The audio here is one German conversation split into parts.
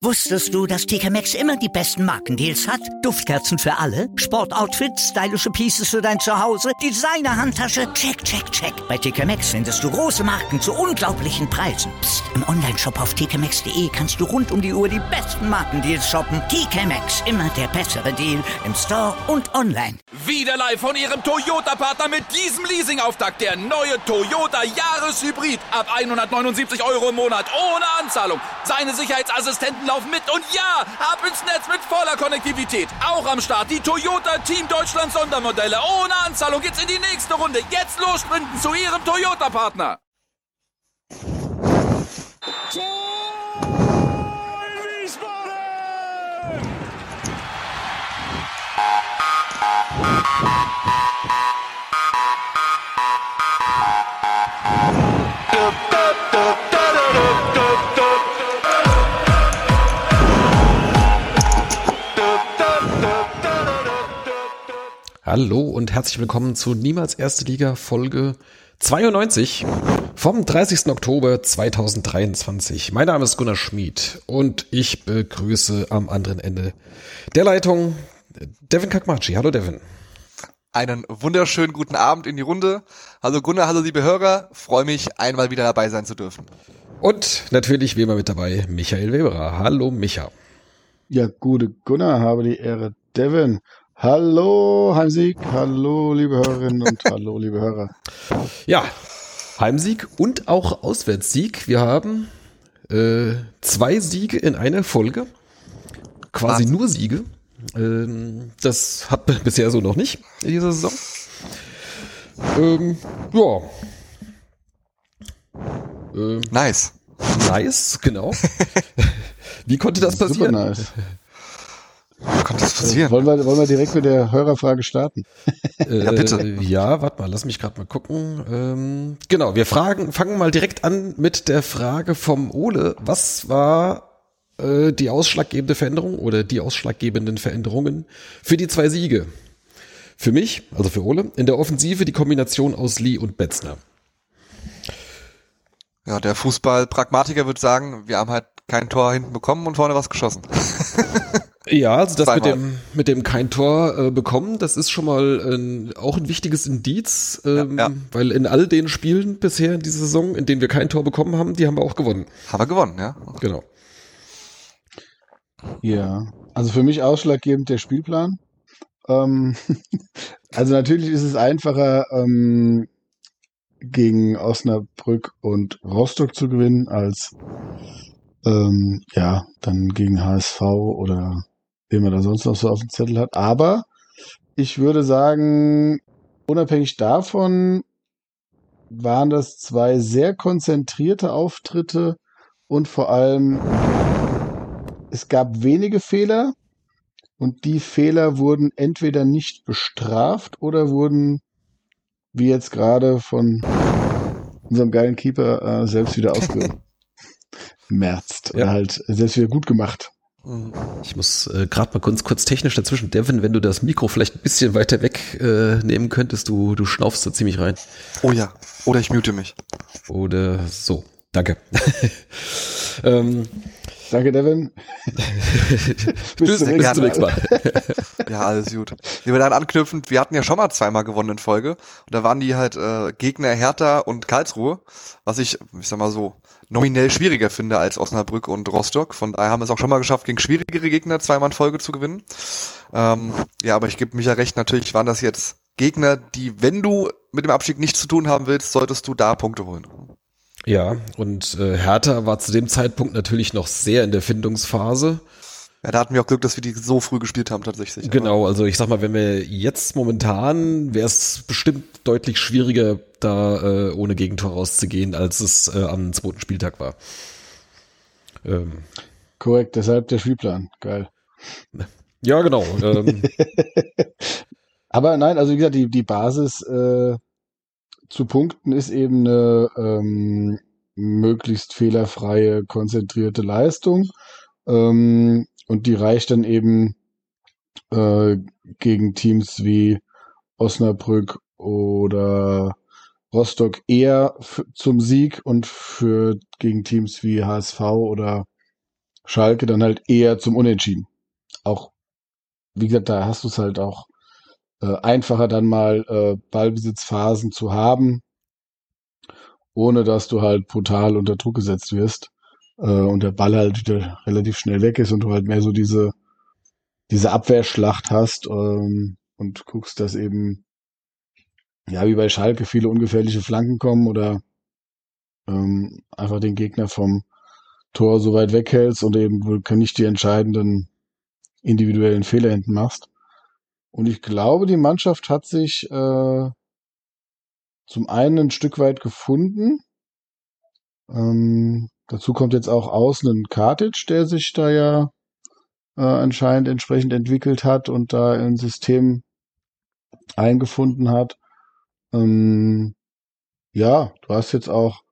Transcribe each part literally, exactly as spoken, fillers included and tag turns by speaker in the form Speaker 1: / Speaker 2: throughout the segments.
Speaker 1: Wusstest du, dass T K Maxx immer die besten Markendeals hat? Duftkerzen für alle, Sportoutfits, stylische Pieces für dein Zuhause, Designer-Handtasche, check, check, check. Bei T K Maxx findest du große Marken zu unglaublichen Preisen. Psst. Im Onlineshop auf t k maxx punkt de kannst du rund um die Uhr die besten Markendeals shoppen. T K Maxx, immer der bessere Deal im Store und online.
Speaker 2: Wieder live von Ihrem Toyota-Partner mit diesem Leasing-Auftakt. Der neue Toyota Jahreshybrid. Ab hundertneunundsiebzig Euro im Monat ohne Anzahlung. Seine Sicherheitsassistenten laufen mit und ja, ab ins Netz mit voller Konnektivität. Auch am Start die Toyota Team Deutschland Sondermodelle. Ohne Anzahlung geht's in die nächste Runde. Jetzt los sprinten zu Ihrem Toyota-Partner.
Speaker 3: Hallo und herzlich willkommen zu Niemals Erste Liga Folge zweiundneunzig vom dreißigsten Oktober zweitausenddreiundzwanzig. Mein Name ist Gunnar Schmid und ich begrüße am anderen Ende der Leitung Devin Kakmachi. Hallo Devin.
Speaker 4: Einen wunderschönen guten Abend in die Runde. Hallo Gunnar, hallo liebe Hörer. Freue mich, einmal wieder dabei sein zu dürfen.
Speaker 3: Und natürlich wie immer mit dabei Michael Weberer. Hallo Micha.
Speaker 5: Ja, gute Gunnar, habe die Ehre. Devin. Hallo Heimsieg, hallo liebe Hörerinnen und hallo liebe Hörer.
Speaker 3: Ja, Heimsieg und auch Auswärtssieg. Wir haben äh, zwei Siege in einer Folge, quasi Was? nur Siege. Ähm, das hat man bisher so noch nicht in dieser Saison. Ähm, ja. Ähm,
Speaker 4: nice.
Speaker 3: Nice, genau. Wie konnte das passieren?
Speaker 5: Super nice.
Speaker 4: Wie konnte das passieren?
Speaker 5: Wollen wir, wollen wir direkt mit der Hörerfrage starten?
Speaker 3: Äh, ja, bitte. Ja, warte mal, lass mich gerade mal gucken. Ähm, genau, wir fragen, fangen mal direkt an mit der Frage vom Ole. Was war äh, die ausschlaggebende Veränderung oder die ausschlaggebenden Veränderungen für die zwei Siege? Für mich, also für Ole, in der Offensive die Kombination aus Lee und Betzner.
Speaker 4: Ja, der Fußball-Pragmatiker würde sagen, wir haben halt kein Tor hinten bekommen und vorne was geschossen.
Speaker 3: Ja, also das
Speaker 4: Zweimal.
Speaker 3: mit dem mit dem kein Tor äh, bekommen, das ist schon mal ein, auch ein wichtiges Indiz, ähm,
Speaker 4: ja, ja.
Speaker 3: weil in all den Spielen bisher in dieser Saison, in denen wir kein Tor bekommen haben, die haben wir auch gewonnen.
Speaker 4: Haben wir gewonnen, ja.
Speaker 3: Genau.
Speaker 5: Ja, also für mich ausschlaggebend der Spielplan. Ähm, also natürlich ist es einfacher, ähm, gegen Osnabrück und Rostock zu gewinnen, als ähm, ja, dann gegen H S V oder wen man da sonst noch so auf dem Zettel hat. Aber ich würde sagen, unabhängig davon waren das zwei sehr konzentrierte Auftritte und vor allem es gab wenige Fehler und die Fehler wurden entweder nicht bestraft oder wurden, wie jetzt gerade von unserem geilen Keeper, äh, selbst wieder ausgemerzt oder
Speaker 3: Ja.
Speaker 5: halt selbst wieder gut gemacht.
Speaker 3: Ich muss äh, gerade mal kurz, kurz technisch dazwischen. Devin, wenn du das Mikro vielleicht ein bisschen weiter weg äh, nehmen könntest, du, du schnaufst da ziemlich rein.
Speaker 4: Oh ja, oder ich mute mich.
Speaker 3: Oder so. Danke. ähm,
Speaker 5: Danke, Devin.
Speaker 3: Bis zum nächsten Mal.
Speaker 4: Ja, alles gut. Wir werden anknüpfend, wir hatten ja schon mal zweimal gewonnen in Folge und da waren die halt äh, Gegner Hertha und Karlsruhe, was ich, ich sag mal so, nominell schwieriger finde als Osnabrück und Rostock. Von daher haben wir es auch schon mal geschafft, gegen schwierigere Gegner zweimal in Folge zu gewinnen. Ähm, ja, aber ich gebe mich ja recht, natürlich waren das jetzt Gegner, die, wenn du mit dem Abstieg nichts zu tun haben willst, solltest du da Punkte holen.
Speaker 3: Ja, und äh, Hertha war zu dem Zeitpunkt natürlich noch sehr in der Findungsphase.
Speaker 4: Ja, da hatten wir auch Glück, dass wir die so früh gespielt haben tatsächlich.
Speaker 3: Genau, also ich sag mal, wenn wir jetzt momentan, wäre es bestimmt deutlich schwieriger, da äh, ohne Gegentor rauszugehen, als es äh, am zweiten Spieltag war. Ähm,
Speaker 5: Korrekt, deshalb der Spielplan. Geil.
Speaker 3: Ja, genau. Ähm,
Speaker 5: Aber nein, also wie gesagt, die, die Basis äh, zu punkten ist eben eine ähm, möglichst fehlerfreie, konzentrierte Leistung. Ähm, und die reicht dann eben äh, gegen Teams wie Osnabrück oder Rostock eher f- zum Sieg und für gegen Teams wie H S V oder Schalke dann halt eher zum Unentschieden. Auch, wie gesagt, da hast du es halt auch äh, einfacher dann mal äh, Ballbesitzphasen zu haben, ohne dass du halt brutal unter Druck gesetzt wirst äh, und der Ball halt wieder relativ schnell weg ist und du halt mehr so diese diese Abwehrschlacht hast ähm, und guckst, dass eben ja wie bei Schalke viele ungefährliche Flanken kommen oder ähm, einfach den Gegner vom Tor so weit weghältst und eben nicht die entscheidenden individuellen Fehler hinten machst. Und ich glaube, die Mannschaft hat sich äh, zum einen ein Stück weit gefunden. Ähm, dazu kommt jetzt auch außen ein Kartic, der sich da ja äh, anscheinend entsprechend entwickelt hat und da im System eingefunden hat. Ähm, ja, du hast jetzt auch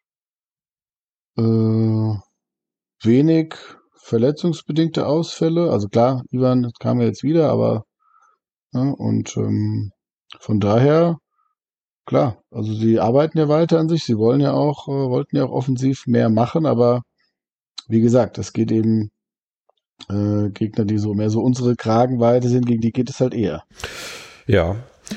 Speaker 5: äh, wenig verletzungsbedingte Ausfälle. Also klar, Ivan kam ja jetzt wieder, aber ja, und ähm, von daher, klar, also sie arbeiten ja weiter an sich, sie wollen ja auch, äh, wollten ja auch offensiv mehr machen, aber wie gesagt, es geht eben äh, Gegner, die so mehr so unsere Kragenweite sind, gegen die geht es halt eher.
Speaker 3: Ja.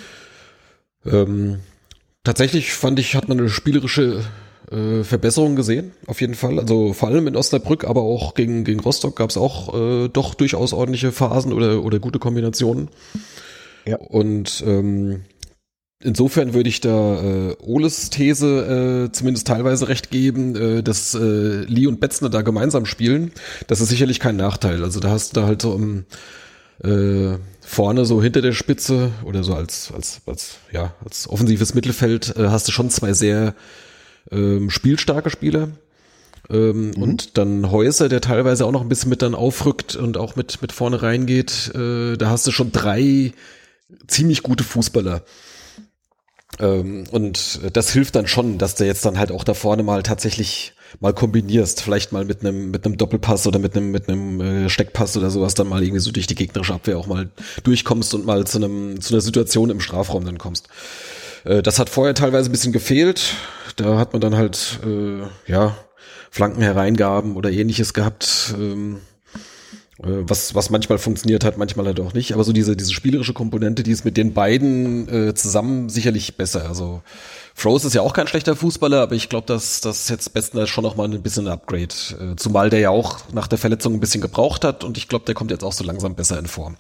Speaker 3: Ähm, tatsächlich fand ich, hat man eine spielerische äh, Verbesserung gesehen, auf jeden Fall. Also vor allem in Osnabrück, aber auch gegen, gegen Rostock gab es auch äh, doch durchaus ordentliche Phasen oder, oder gute Kombinationen. Ja. Und ähm, insofern würde ich da äh, Oles These äh, zumindest teilweise recht geben, äh, dass äh, Lee und Betzner da gemeinsam spielen. Das ist sicherlich kein Nachteil. Also da hast du da halt so um, äh, vorne so hinter der Spitze oder so als als als ja als offensives Mittelfeld äh, hast du schon zwei sehr ähm, spielstarke Spieler. Ähm, mhm. Und dann Häuser, der teilweise auch noch ein bisschen mit dann aufrückt und auch mit mit vorne reingeht. Äh, da hast du schon drei ziemlich gute Fußballer. Ähm, und das hilft dann schon, dass du jetzt dann halt auch da vorne mal tatsächlich mal kombinierst, vielleicht mal mit einem mit einem Doppelpass oder mit einem mit einem äh, Steckpass oder sowas, dann mal irgendwie so durch die gegnerische Abwehr auch mal durchkommst und mal zu einem zu einer Situation im Strafraum dann kommst. Äh, das hat vorher teilweise ein bisschen gefehlt. Da hat man dann halt äh, ja Flanken hereingaben oder ähnliches gehabt. Ähm, Was, was manchmal funktioniert hat, manchmal halt auch nicht. Aber so diese, diese spielerische Komponente, die ist mit den beiden äh, zusammen sicherlich besser. Also Froese ist ja auch kein schlechter Fußballer, aber ich glaube, dass das jetzt Bestner schon noch mal ein bisschen ein Upgrade. Äh, zumal der ja auch nach der Verletzung ein bisschen gebraucht hat und ich glaube, der kommt jetzt auch so langsam besser in Form.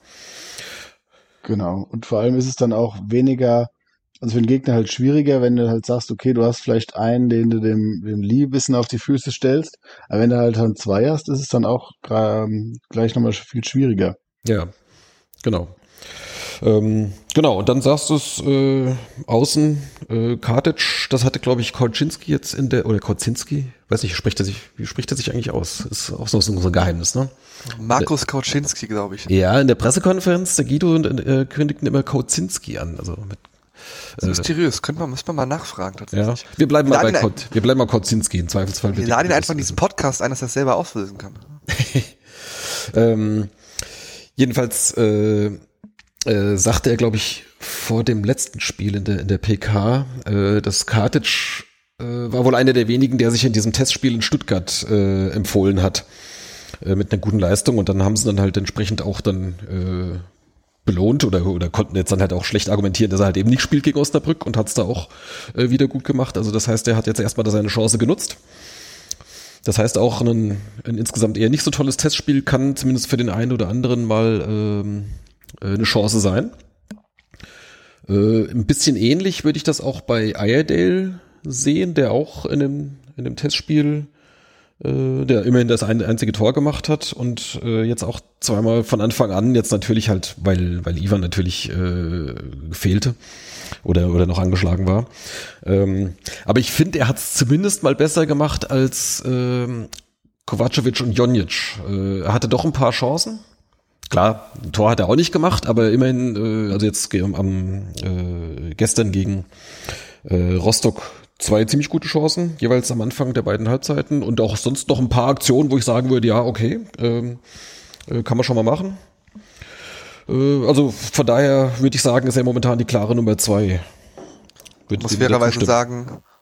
Speaker 5: Genau. Und vor allem ist es dann auch weniger, also für den Gegner halt schwieriger, wenn du halt sagst, okay, du hast vielleicht einen, den du dem, dem Lee ein bisschen auf die Füße stellst, aber wenn du halt dann zwei hast, ist es dann auch ähm, gleich nochmal viel schwieriger.
Speaker 3: Ja, genau. Ähm, genau, und dann sagst du es äh, außen, äh, Kartic, das hatte, glaube ich, Kauczynski jetzt in der, oder Kauczynski, weiß nicht, spricht er sich, wie spricht er sich eigentlich aus? Ist auch so ein Geheimnis, ne?
Speaker 4: Markus Kauczynski, glaube ich.
Speaker 3: Ja, in der Pressekonferenz, der Guido äh, kündigten immer Kauczynski an, also mit
Speaker 4: Das ist mysteriös, könnte man, müsste man mal nachfragen tatsächlich.
Speaker 3: Ja, wir bleiben mal bei Kot, wir bleiben mal Kauczynski im Zweifelsfall.
Speaker 4: Wir laden ihn einfach in diesen Podcast ein, dass er das selber auslösen kann.
Speaker 3: ähm, jedenfalls äh, äh, sagte er, glaube ich, vor dem letzten Spiel in der in der P K, äh, dass Kartic äh, war wohl einer der wenigen, der sich in diesem Testspiel in Stuttgart äh, empfohlen hat äh, mit einer guten Leistung und dann haben sie dann halt entsprechend auch dann äh, belohnt oder oder konnten jetzt dann halt auch schlecht argumentieren, dass er halt eben nicht spielt gegen Osnabrück und hat es da auch äh, wieder gut gemacht. Also das heißt, er hat jetzt erstmal seine Chance genutzt. Das heißt auch, ein, ein insgesamt eher nicht so tolles Testspiel kann zumindest für den einen oder anderen mal ähm, eine Chance sein. Äh, ein bisschen ähnlich würde ich das auch bei Iredale sehen, der auch in dem, in dem Testspiel der immerhin das ein, einzige Tor gemacht hat und äh, jetzt auch zweimal von Anfang an, jetzt natürlich halt, weil weil Ivan natürlich äh, fehlte oder oder noch angeschlagen war. Ähm, aber ich finde, er hat es zumindest mal besser gemacht als ähm, Kovacevic und Jonjic. Äh, er hatte doch ein paar Chancen. Klar, ein Tor hat er auch nicht gemacht, aber immerhin, äh, also jetzt am, am äh, gestern gegen äh, Rostock zwei ziemlich gute Chancen, jeweils am Anfang der beiden Halbzeiten und auch sonst noch ein paar Aktionen, wo ich sagen würde, ja, okay, ähm, äh, kann man schon mal machen. Äh, also von daher würde ich sagen, ist er momentan die klare Nummer zwei.
Speaker 4: Ich muss fairerweise sagen,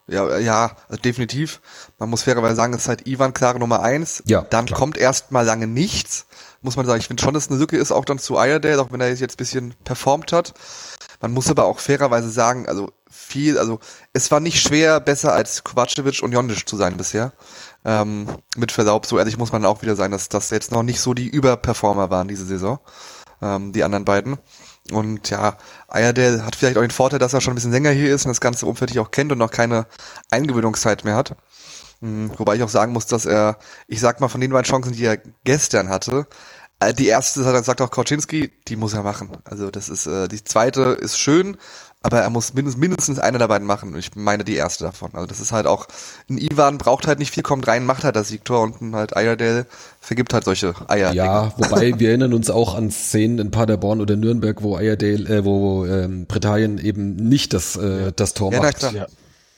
Speaker 4: Ja, ja, also definitiv. Man muss fairerweise sagen, es ist halt Ivan klare Nummer eins.
Speaker 3: Ja,
Speaker 4: dann
Speaker 3: klar.
Speaker 4: kommt erst mal lange nichts. Muss man sagen, ich finde schon, dass es eine Lücke ist, auch dann zu Iredale, auch wenn er jetzt ein bisschen performt hat. Man muss aber auch fairerweise sagen, also viel, also es war nicht schwer, besser als Kovacevic und Jondic zu sein bisher. Ähm, mit Verlaub, so ehrlich muss man auch wieder sein, dass das jetzt noch nicht so die Überperformer waren diese Saison, ähm, die anderen beiden. Und ja, Iredale hat vielleicht auch den Vorteil, dass er schon ein bisschen länger hier ist und das ganze Umfeld auch kennt und noch keine Eingewöhnungszeit mehr hat. Mhm, wobei ich auch sagen muss, dass er, ich sag mal, von den beiden Chancen, die er gestern hatte, äh, die erste, das sagt auch Kauczynski, die muss er machen. Also das ist, äh, die zweite ist schön, aber er muss mindestens, mindestens eine der beiden machen. Ich meine die erste davon. Also das ist halt auch, ein Ivan braucht halt nicht viel, kommt rein, macht halt das Siegtor und ein halt Iredale vergibt halt solche Eier.
Speaker 3: Ja, wobei wir erinnern uns auch an Szenen in Paderborn oder Nürnberg, wo Iredale, äh, wo ähm, Britannien eben nicht das, äh, das Tor
Speaker 4: Ja, na
Speaker 3: macht.
Speaker 4: klar.
Speaker 5: Ja.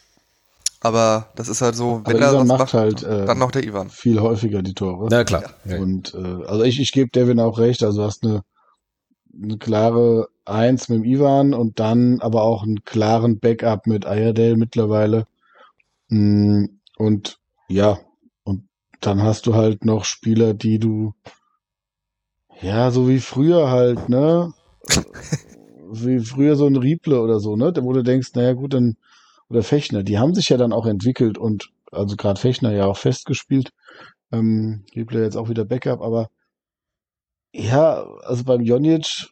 Speaker 4: Aber das ist halt so, wenn
Speaker 5: Aber
Speaker 4: er
Speaker 5: Ivan
Speaker 4: sonst
Speaker 5: macht
Speaker 4: macht,
Speaker 5: halt äh,
Speaker 4: dann noch der Ivan.
Speaker 5: viel häufiger die Tore.
Speaker 3: Na klar. Ja.
Speaker 5: Und äh, also ich, ich gebe Devin auch recht, also du hast eine, eine klare Eins mit dem Ivan und dann aber auch einen klaren Backup mit Iredale mittlerweile. Mm, Und ja, und dann hast du halt noch Spieler, die du ja, so wie früher halt, ne? Wie früher so ein Rieple oder so, ne? Wo du denkst, naja gut, dann oder Fechner, die haben sich ja dann auch entwickelt und also gerade Fechner ja auch festgespielt. Ähm, Rieple jetzt auch wieder Backup, aber ja, also beim Jonjic,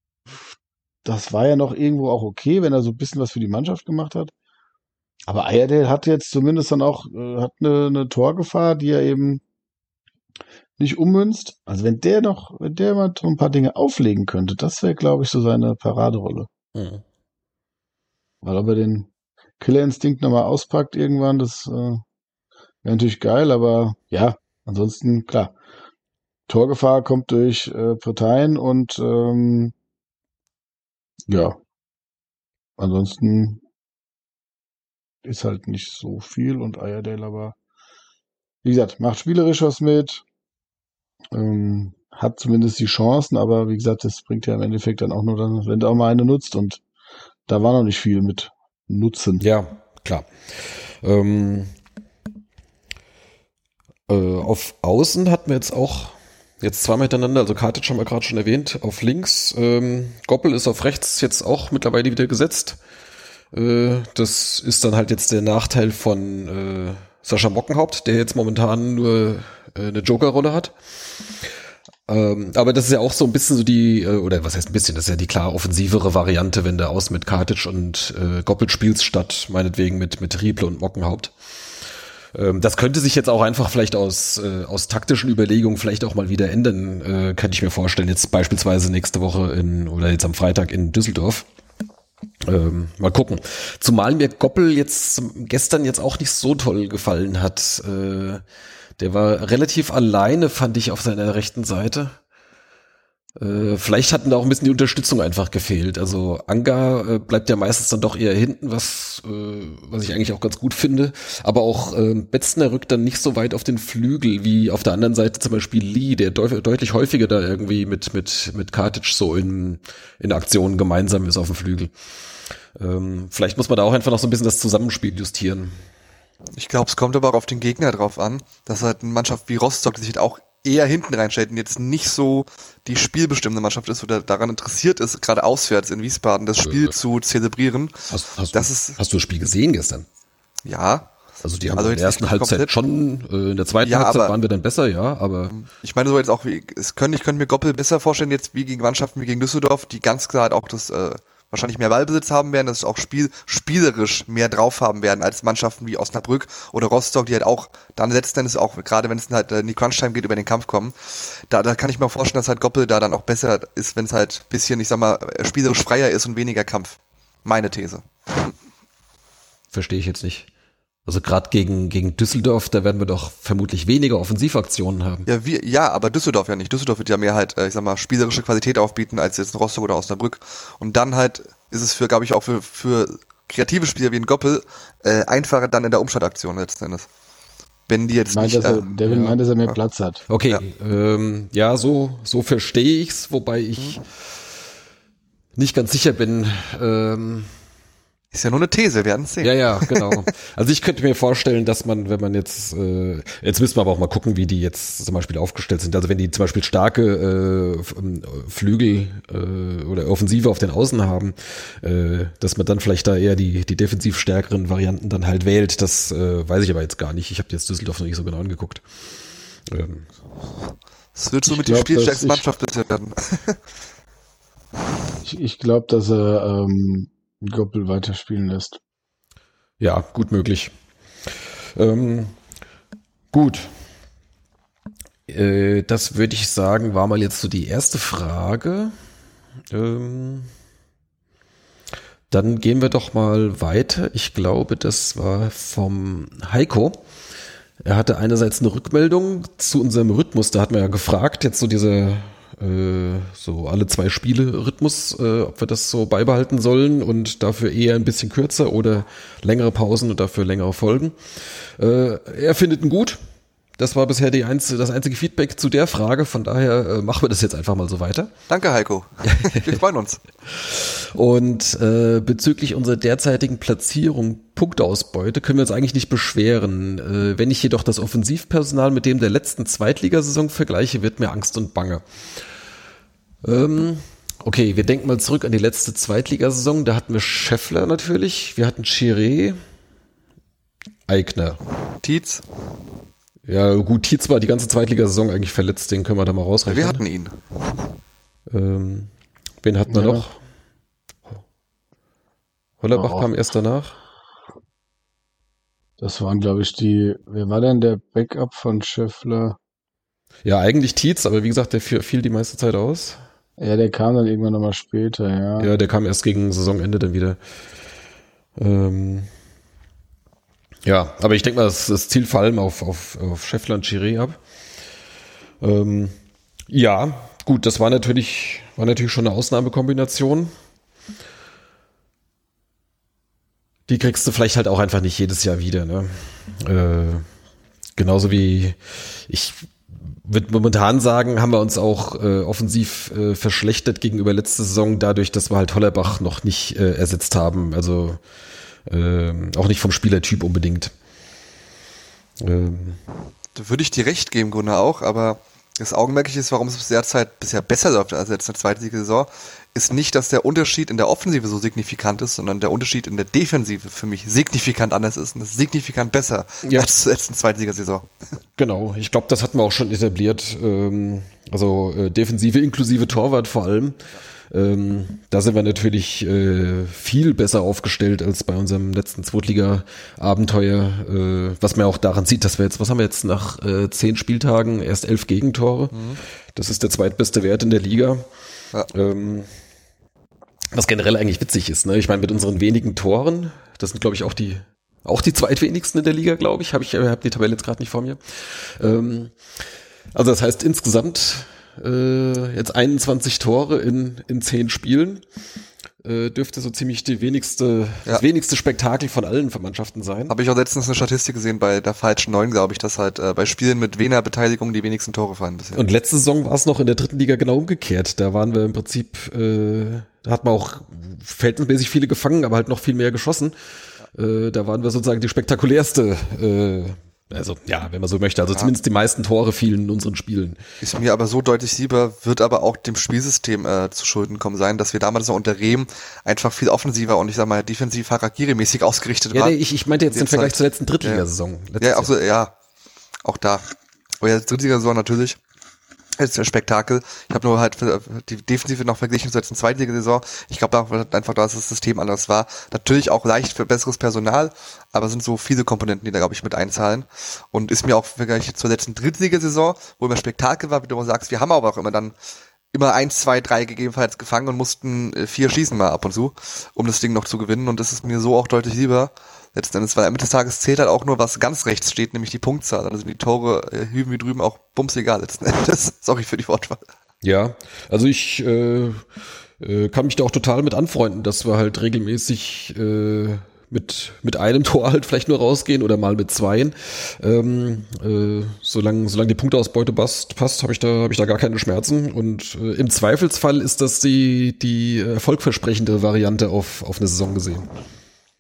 Speaker 5: das war ja noch irgendwo auch okay, wenn er so ein bisschen was für die Mannschaft gemacht hat. Aber Iredale hat jetzt zumindest dann auch, äh, hat eine, eine Torgefahr, die er eben nicht ummünzt. Also wenn der noch, wenn der mal so ein paar Dinge auflegen könnte, das wäre, glaube ich, so seine Paraderolle.
Speaker 3: Mhm.
Speaker 5: Weil ob er den Killerinstinkt nochmal auspackt irgendwann, das äh, wäre natürlich geil, aber ja, ansonsten, klar. Torgefahr kommt durch äh, Parteien und ähm, ja, ansonsten ist halt nicht so viel und Iredale aber, wie gesagt, macht spielerisch was mit, ähm, hat zumindest die Chancen, aber wie gesagt, das bringt ja im Endeffekt dann auch nur dann, wenn du auch mal eine nutzt und da war noch nicht viel mit Nutzen.
Speaker 3: Ja, klar. Ähm, äh, auf Außen hatten wir jetzt auch jetzt zweimal hintereinander, also Katic haben wir gerade schon erwähnt, auf links. Ähm, Goppel ist auf rechts jetzt auch mittlerweile wieder gesetzt. Äh, das ist dann halt jetzt der Nachteil von äh, Sascha Mockenhaupt, der jetzt momentan nur äh, eine Joker-Rolle hat. Ähm, aber das ist ja auch so ein bisschen so die, äh, oder was heißt ein bisschen, das ist ja die klar offensivere Variante, wenn du aus mit Katic und äh, Goppel spielst, statt meinetwegen mit, mit Rieple und Mockenhaupt. Ähm, das könnte sich jetzt auch einfach vielleicht aus, äh, aus taktischen Überlegungen vielleicht auch mal wieder ändern, äh, könnte ich mir vorstellen, jetzt beispielsweise nächste Woche in, oder jetzt am Freitag in Düsseldorf. Ähm, mal gucken. Zumal mir Goppel jetzt gestern jetzt auch nicht so toll gefallen hat. Äh, der war relativ alleine, fand ich, auf seiner rechten Seite. Äh, vielleicht hat ihm da auch ein bisschen die Unterstützung einfach gefehlt. Also Anga äh, bleibt ja meistens dann doch eher hinten, was äh, was ich eigentlich auch ganz gut finde. Aber auch äh, Betzner rückt dann nicht so weit auf den Flügel wie auf der anderen Seite zum Beispiel Lee, der deut- deutlich häufiger da irgendwie mit mit mit Katic so in in Aktionen gemeinsam ist auf dem Flügel. Ähm, vielleicht muss man da auch einfach noch so ein bisschen das Zusammenspiel justieren.
Speaker 4: Ich glaube, es kommt aber auch auf den Gegner drauf an, dass halt eine Mannschaft wie Rostock, die sich halt auch eher hinten reinstellt und jetzt nicht so die spielbestimmende Mannschaft ist oder daran interessiert ist, gerade auswärts in Wiesbaden das Spiel äh, zu zelebrieren.
Speaker 3: Hast, hast,
Speaker 4: das
Speaker 3: du,
Speaker 4: ist,
Speaker 3: hast du das Spiel gesehen gestern?
Speaker 4: Ja.
Speaker 3: Also die haben
Speaker 4: also
Speaker 3: in der ersten Halbzeit komplett schon, äh, in der zweiten
Speaker 4: ja,
Speaker 3: Halbzeit
Speaker 4: aber,
Speaker 3: waren wir dann besser, ja, aber...
Speaker 4: Ich meine so jetzt auch, wie, es können, ich könnte mir Goppel besser vorstellen, jetzt wie gegen Mannschaften wie gegen Düsseldorf, die ganz klar halt auch das äh, wahrscheinlich mehr Ballbesitz haben werden, dass es auch Spiel, spielerisch mehr drauf haben werden als Mannschaften wie Osnabrück oder Rostock, die halt auch dann letzten Endes auch, gerade wenn es halt in die Crunch-Time geht, über den Kampf kommen. Da, da kann ich mir vorstellen, dass halt Goppel da dann auch besser ist, wenn es halt bisschen, ich sag mal, spielerisch freier ist und weniger Kampf. Meine These.
Speaker 3: Verstehe ich jetzt nicht. Also gerade gegen gegen Düsseldorf, da werden wir doch vermutlich weniger Offensivaktionen haben.
Speaker 4: Ja, wir, ja, aber Düsseldorf ja nicht. Düsseldorf wird ja mehr halt, ich sag mal, spielerische Qualität aufbieten als jetzt in Rostock oder Osnabrück. Und dann halt ist es für, glaube ich, auch für für kreative Spieler wie ein Goppel äh, einfacher dann in der Umschaltaktion letzten Endes. Wenn die jetzt
Speaker 5: meint,
Speaker 4: nicht...
Speaker 5: Dass er,
Speaker 4: äh,
Speaker 5: Devin
Speaker 3: ja,
Speaker 5: meint, dass er mehr
Speaker 4: ja.
Speaker 5: Platz hat.
Speaker 3: Okay,
Speaker 4: Ja,
Speaker 3: ähm, ja so so verstehe ich's, wobei ich hm. nicht ganz sicher bin, ähm,
Speaker 4: Ist ja nur eine These, wir werden es sehen.
Speaker 3: Ja, ja, genau. Also ich könnte mir vorstellen, dass man, wenn man jetzt, äh, jetzt müssen wir aber auch mal gucken, wie die jetzt zum Beispiel aufgestellt sind. Also wenn die zum Beispiel starke äh, Flügel äh, oder Offensive auf den Außen haben, äh, dass man dann vielleicht da eher die, die defensiv stärkeren Varianten dann halt wählt. Das äh, weiß ich aber jetzt gar nicht. Ich habe jetzt Düsseldorf noch nicht so genau angeguckt. Ähm.
Speaker 4: Das wird so
Speaker 5: Ich
Speaker 4: mit
Speaker 5: glaub,
Speaker 4: die spielstärkste
Speaker 5: dass
Speaker 4: Mannschaft bisher werden.
Speaker 5: Ich, ich glaube, dass er ähm, Goppel weiterspielen lässt.
Speaker 3: Ja, gut möglich. Ähm, gut. Äh, das würde ich sagen, war mal jetzt so die erste Frage. Ähm, dann gehen wir doch mal weiter. Ich glaube, das war vom Heiko. Er hatte einerseits eine Rückmeldung zu unserem Rhythmus. Da hat man ja gefragt, jetzt so diese so alle zwei Spiele Rhythmus, äh, ob wir das so beibehalten sollen und dafür eher ein bisschen kürzer oder längere Pausen und dafür längere Folgen. Äh, er findet ihn gut. Das war bisher die einzige, das einzige Feedback zu der Frage. Von daher äh, machen wir das jetzt einfach mal so weiter.
Speaker 4: Danke, Heiko. Wir freuen uns.
Speaker 3: Und äh, bezüglich unserer derzeitigen Platzierung, Punkteausbeute, können wir uns eigentlich nicht beschweren. Äh, wenn ich jedoch das Offensivpersonal mit dem der letzten Zweitligasaison vergleiche, wird mir Angst und Bange. Ähm, okay, wir denken mal zurück an die letzte Zweitligasaison. Da hatten wir Scheffler natürlich, wir hatten Chiré, Aigner.
Speaker 4: Tietz.
Speaker 3: Ja gut, Tietz war die ganze Zweitligasaison eigentlich verletzt, den können wir da mal rausrechnen.
Speaker 4: Wir hatten ihn.
Speaker 3: Ähm, wen hatten wir ja noch? Hollerbach
Speaker 5: oh.
Speaker 3: kam erst danach.
Speaker 5: Das waren, glaube ich, die, wer war denn der Backup von Scheffler?
Speaker 3: Ja, eigentlich Tietz, aber wie gesagt, der fiel die meiste Zeit aus.
Speaker 5: Ja, der kam dann irgendwann nochmal später, ja.
Speaker 3: Ja, der kam erst gegen Saisonende dann wieder. Ähm, ja, aber ich denke mal, das, das zielt vor allem auf, auf, auf Scheffler und Chiré ab. Ähm, ja, gut, das war natürlich, war natürlich schon eine Ausnahmekombination. Die kriegst du vielleicht halt auch einfach nicht jedes Jahr wieder, ne? Äh, genauso wie ich würde momentan sagen, haben wir uns auch äh, offensiv äh, verschlechtert gegenüber letzter Saison, dadurch, dass wir halt Hollerbach noch nicht äh, ersetzt haben. Also äh, auch nicht vom Spielertyp unbedingt. Ähm.
Speaker 4: Da würde ich dir recht geben, Gunnar, auch, aber das Augenmerkliche ist, warum es derzeit bisher besser läuft als jetzt in der zweiten Saison, ist nicht, dass der Unterschied in der Offensive so signifikant ist, sondern der Unterschied in der Defensive für mich signifikant anders ist und ist signifikant besser
Speaker 3: ja.
Speaker 4: als zur letzten Zweitligasaison.
Speaker 3: Genau, ich glaube, das hatten wir auch schon etabliert. Ähm, also äh, Defensive inklusive Torwart vor allem. Ähm, da sind wir natürlich äh, viel besser aufgestellt als bei unserem letzten Zweitliga-Abenteuer, äh, was man auch daran sieht, dass wir jetzt, was haben wir jetzt nach äh, zehn Spieltagen, erst elf Gegentore. Mhm. Das ist der zweitbeste Wert in der Liga. Ja. Ähm, was generell eigentlich witzig ist, ne? Ich meine, mit unseren wenigen Toren, das sind, glaube ich, auch die auch die zweitwenigsten in der Liga, glaube ich. Habe ich habe die Tabelle jetzt gerade nicht vor mir. Ähm, also das heißt insgesamt äh, jetzt einundzwanzig Tore in in zehn Spielen. Äh, dürfte so ziemlich die wenigste, ja. das wenigste Spektakel von allen Mannschaften sein.
Speaker 4: Habe ich auch letztens eine Statistik gesehen bei der falschen neun, glaube ich, dass halt äh, bei Spielen mit wenig Beteiligung die wenigsten Tore fallen bisher.
Speaker 3: Und letzte Saison war es noch in der dritten Liga genau umgekehrt. Da waren wir im Prinzip, äh, da hat man auch verhältnismäßig viele gefangen, aber halt noch viel mehr geschossen. Ja. Äh, da waren wir sozusagen die spektakulärste äh, Also ja, wenn man so möchte. Also ja. Zumindest die meisten Tore fielen in unseren Spielen.
Speaker 4: Ist mir aber so deutlich lieber, wird aber auch dem Spielsystem äh, zu Schulden kommen sein, dass wir damals noch unter Rehm einfach viel offensiver und ich sag mal defensiv Harakiri-mäßig ausgerichtet
Speaker 3: ja,
Speaker 4: waren.
Speaker 3: Ja, nee, ich, ich meinte jetzt den Vergleich zur letzten Drittligasaison.
Speaker 4: Ja, ja, auch so, ja, auch da. Aber ja, Drittligasaison natürlich. Das ist ein Spektakel. Ich habe nur halt die Defensive noch verglichen zur letzten Zweitligasaison. Ich glaube einfach, dass das System anders war. Natürlich auch leicht für besseres Personal, aber sind so viele Komponenten, die da, glaube ich, mit einzahlen. Und ist mir auch verglichen zur letzten Drittligasaison, wo immer Spektakel war, wie du mal sagst, wir haben aber auch immer dann immer eins, zwei, drei gegebenenfalls gefangen und mussten vier schießen mal ab und zu, um das Ding noch zu gewinnen. Und das ist mir so auch deutlich lieber. Letzten Endes, weil am Ende des Tages zählt halt auch nur, was ganz rechts steht, nämlich die Punktzahl. Dann sind die Tore äh, hüben wie drüben auch bums egal letzten Endes. Sorry für die Wortwahl.
Speaker 3: Ja, also ich äh, äh, kann mich da auch total mit anfreunden, dass wir halt regelmäßig äh, mit mit einem Tor halt vielleicht nur rausgehen oder mal mit zweien. Ähm, äh, solange solange die Punkteausbeute passt, passt habe ich da habe ich da gar keine Schmerzen. Und äh, im Zweifelsfall ist das die die erfolgversprechende Variante auf auf eine Saison gesehen.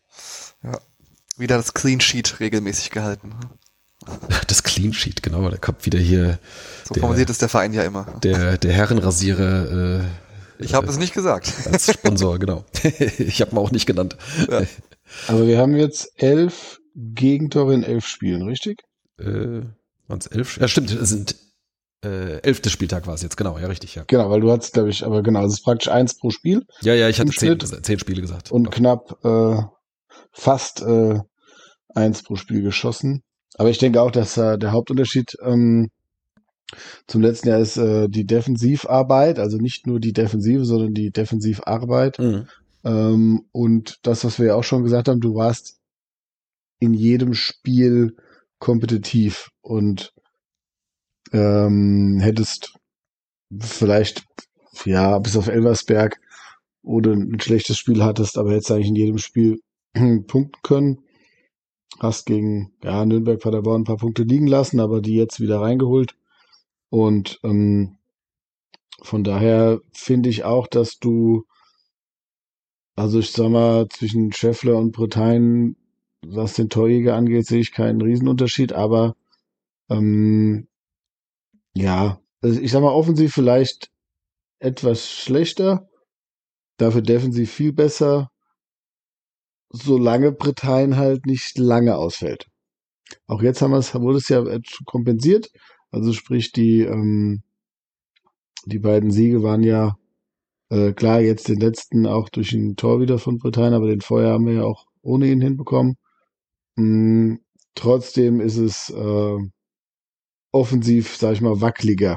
Speaker 4: Ja. Wieder das Clean Sheet regelmäßig gehalten.
Speaker 3: Das Clean Sheet, genau. Da kommt wieder hier.
Speaker 4: So formuliert es der Verein ja immer.
Speaker 3: Der, der Herrenrasierer. Äh,
Speaker 4: ich habe äh, es nicht gesagt.
Speaker 3: Als Sponsor, genau. Ich habe ihn auch nicht genannt.
Speaker 5: Ja. Aber wir haben jetzt elf Gegentore in elf Spielen, richtig?
Speaker 3: Äh, waren es elf? Ja, stimmt. Es sind äh, elfte Spieltag war es jetzt, genau. Ja, richtig, ja.
Speaker 5: Genau, weil du hattest, glaube ich, aber genau, es ist praktisch eins pro Spiel.
Speaker 3: Ja, ja, ich hatte zehn, zehn Spiele gesagt.
Speaker 5: Und knapp äh, fast äh, eins pro Spiel geschossen. Aber ich denke auch, dass äh, der Hauptunterschied ähm, zum letzten Jahr ist äh, die Defensivarbeit, also nicht nur die Defensive, sondern die Defensivarbeit.
Speaker 3: Mhm.
Speaker 5: Ähm, und das, was wir ja auch schon gesagt haben, du warst in jedem Spiel kompetitiv und ähm, hättest vielleicht, ja, bis auf Elversberg, wo du ein schlechtes Spiel hattest, aber hättest eigentlich in jedem Spiel punkten können. Hast gegen ja, Nürnberg, Paderborn ein paar Punkte liegen lassen, aber die jetzt wieder reingeholt. Und ähm, von daher finde ich auch, dass du, also ich sag mal, zwischen Scheffler und Bretagne, was den Torjäger angeht, sehe ich keinen Riesenunterschied, aber ähm, ja, also ich sag mal, offensiv vielleicht etwas schlechter, dafür defensiv viel besser, solange Bretagne halt nicht lange ausfällt. Auch jetzt haben wir es, wurde es ja kompensiert, also sprich die ähm, die beiden Siege waren ja äh, klar, jetzt den letzten auch durch ein Tor wieder von Bretagne, aber den vorher haben wir ja auch ohne ihn hinbekommen. Mm, trotzdem ist es äh, offensiv, sag ich mal, wackeliger.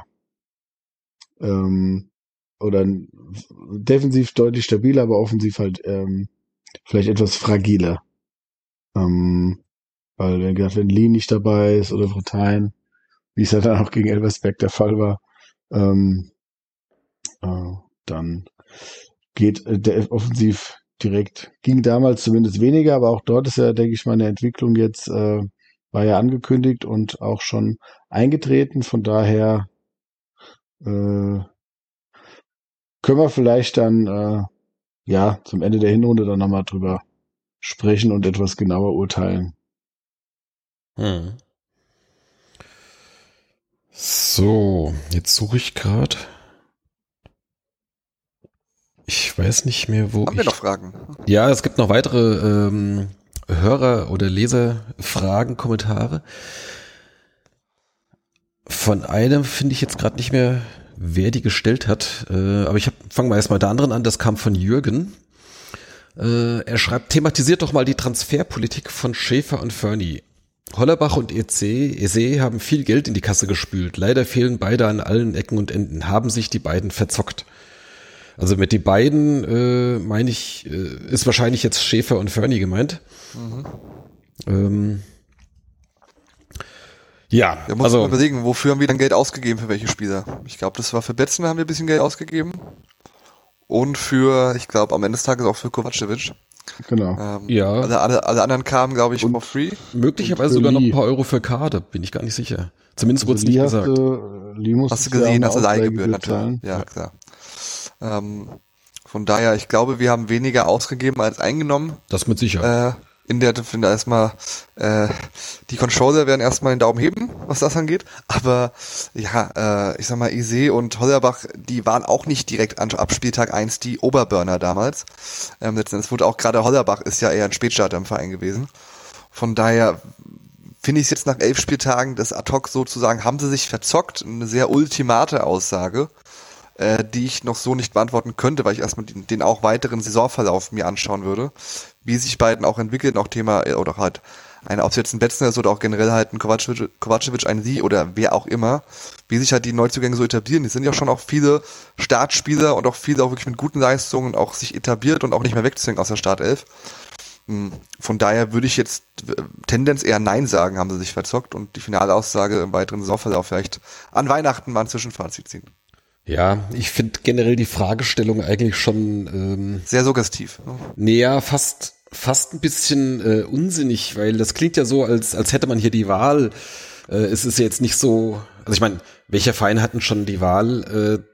Speaker 5: Ähm, oder defensiv deutlich stabiler, aber offensiv halt ähm, vielleicht etwas fragiler. Ähm, weil, wenn gesagt, wenn Lee nicht dabei ist oder Bretagne, wie es ja dann auch gegen Elversberg der Fall war, ähm, äh, dann geht äh, der offensiv direkt, ging damals zumindest weniger, aber auch dort ist ja, denke ich mal, eine Entwicklung jetzt, äh, war ja angekündigt und auch schon eingetreten, von daher äh, können wir vielleicht dann äh, ja zum Ende der Hinrunde dann nochmal drüber sprechen und etwas genauer urteilen.
Speaker 3: Hm. So, jetzt suche ich gerade. Ich weiß nicht mehr, wo
Speaker 4: Haben
Speaker 3: ich...
Speaker 4: wir noch Fragen?
Speaker 3: Ja, es gibt noch weitere ähm, Hörer- oder Leserfragen, Kommentare. Von einem finde ich jetzt gerade nicht mehr, wer die gestellt hat. Äh, aber ich fange mal erstmal mit der anderen an. Das kam von Jürgen. Äh, er schreibt, thematisiert doch mal die Transferpolitik von Schäfer und Fernie. Hollerbach und E C, Eze haben viel Geld in die Kasse gespült. Leider fehlen beide an allen Ecken und Enden. Haben sich die beiden verzockt. Also mit die beiden, äh, meine ich, äh, ist wahrscheinlich jetzt Schäfer und Fernie gemeint. Mhm. Ähm, ja,
Speaker 4: wir müssen
Speaker 3: also
Speaker 4: mal überlegen, wofür haben wir dann Geld ausgegeben, für welche Spieler? Ich glaube, das war für Betzner, haben wir ein bisschen Geld ausgegeben. Und für, ich glaube, am Ende des Tages auch für Kovacevic.
Speaker 5: Genau.
Speaker 4: Ähm,
Speaker 3: ja.
Speaker 4: Alle, alle, alle anderen kamen, glaube ich,
Speaker 5: und
Speaker 4: for free.
Speaker 3: Möglicherweise sogar noch ein paar Euro für Kader, bin ich gar nicht sicher. Zumindest wurde es nicht gesagt.
Speaker 5: Du, Lee
Speaker 4: hast du gesehen,
Speaker 5: ja
Speaker 4: hast du Leihgebühren natürlich.
Speaker 5: Zahlen.
Speaker 4: Ja, ja, klar. Ähm, von daher, ich glaube, wir haben weniger ausgegeben als eingenommen.
Speaker 3: Das mit Sicherheit.
Speaker 4: Äh, in der, finde erstmal, äh, die Controller werden erstmal den Daumen heben, was das angeht. Aber ja, äh, ich sag mal, Eze und Hollerbach, die waren auch nicht direkt an, ab Spieltag eins die Oberburner damals. Ähm, letztendlich wurde auch gerade Hollerbach ist ja eher ein Spätstarter im Verein gewesen. Von daher finde ich es jetzt nach elf Spieltagen des ad hoc sozusagen, haben sie sich verzockt, eine sehr ultimate Aussage, äh, die ich noch so nicht beantworten könnte, weil ich erstmal den, den auch weiteren Saisonverlauf mir anschauen würde, wie sich beiden auch entwickeln, auch Thema, oder halt ein, ob es jetzt ein Betzner ist oder auch generell halt ein Kovacevic, Kovacevic, ein Sie oder wer auch immer, wie sich halt die Neuzugänge so etablieren. Die sind ja schon auch viele Startspieler und auch viele auch wirklich mit guten Leistungen auch sich etabliert und auch nicht mehr wegzwingen aus der Startelf. Von daher würde ich jetzt Tendenz eher Nein sagen, haben sie sich verzockt und die finale Aussage im weiteren Saisonverlauf vielleicht an Weihnachten mal ein Zwischenfazit ziehen.
Speaker 3: Ja, ich finde generell die Fragestellung eigentlich schon ähm,
Speaker 4: sehr suggestiv. Ne?
Speaker 3: Näher, fast fast ein bisschen äh, unsinnig, weil das klingt ja so, als als hätte man hier die Wahl. Äh, es ist ja jetzt nicht so, also ich meine, welcher Verein hat denn schon die Wahl, äh,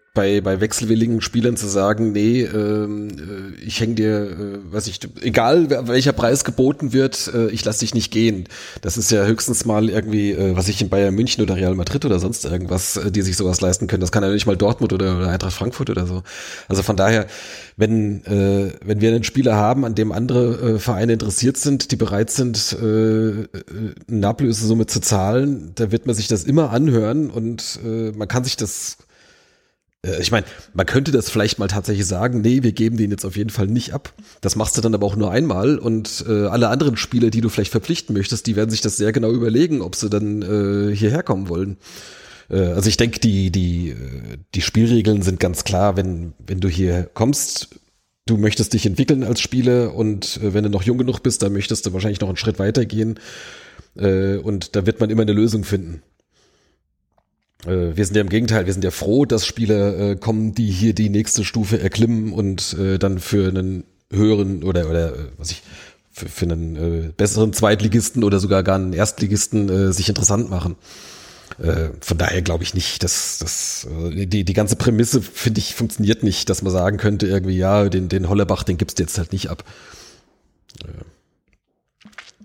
Speaker 3: bei bei wechselwilligen Spielern zu sagen, nee, ähm, ich häng dir, äh, weiß ich, egal welcher Preis geboten wird, äh, ich lass dich nicht gehen. Das ist ja höchstens mal irgendwie, äh, was ich in Bayern München oder Real Madrid oder sonst irgendwas, äh, die sich sowas leisten können. Das kann ja nicht mal Dortmund oder, oder Eintracht Frankfurt oder so. Also von daher, wenn äh, wenn wir einen Spieler haben, an dem andere äh, Vereine interessiert sind, die bereit sind, äh, eine Ablösesumme zu zahlen, da wird man sich das immer anhören und äh, man kann sich das Ich meine, man könnte das vielleicht mal tatsächlich sagen, nee, wir geben den jetzt auf jeden Fall nicht ab. Das machst du dann aber auch nur einmal und äh, alle anderen Spieler, die du vielleicht verpflichten möchtest, die werden sich das sehr genau überlegen, ob sie dann äh, hierher kommen wollen. Äh, also ich denke, die die die Spielregeln sind ganz klar, wenn wenn du hier kommst, du möchtest dich entwickeln als Spieler und äh, wenn du noch jung genug bist, dann möchtest du wahrscheinlich noch einen Schritt weiter gehen äh, und da wird man immer eine Lösung finden. Wir sind ja im Gegenteil, wir sind ja froh, dass Spieler äh, kommen, die hier die nächste Stufe erklimmen und äh, dann für einen höheren oder oder äh, was ich für, für einen äh, besseren Zweitligisten oder sogar gar einen Erstligisten äh, sich interessant machen. Äh, von daher glaube ich nicht, dass das äh, die die ganze Prämisse, finde ich, funktioniert nicht, dass man sagen könnte irgendwie, ja, den den Hollerbach, den gibst du jetzt halt nicht ab. Äh.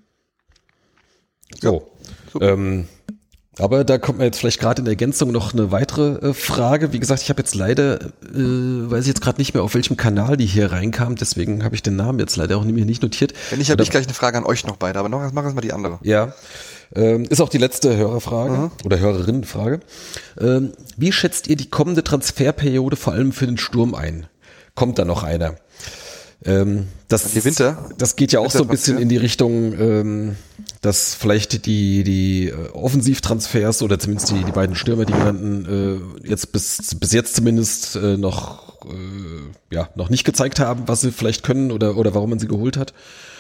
Speaker 3: So. Ja, ähm, aber da kommt mir jetzt vielleicht gerade in Ergänzung noch eine weitere äh, Frage. Wie gesagt, ich habe jetzt leider, äh, weiß ich jetzt gerade nicht mehr, auf welchem Kanal die hier reinkam, deswegen habe ich den Namen jetzt leider auch nicht notiert.
Speaker 4: Wenn nicht, habe ich gleich eine Frage an euch noch beide, aber noch machen wir mal die andere.
Speaker 3: Ja, ähm, ist auch die letzte Hörerfrage mhm. oder Hörerinnenfrage. Ähm, wie schätzt ihr die kommende Transferperiode vor allem für den Sturm ein? Kommt da noch einer? Ähm, das,
Speaker 4: die Winter?
Speaker 3: Das geht ja auch so ein bisschen in die Richtung, ähm, dass vielleicht die die äh, Offensivtransfers oder zumindest die die beiden Stürmer, die genannten, äh, jetzt bis bis jetzt zumindest äh, noch äh, ja noch nicht gezeigt haben, was sie vielleicht können oder oder warum man sie geholt hat.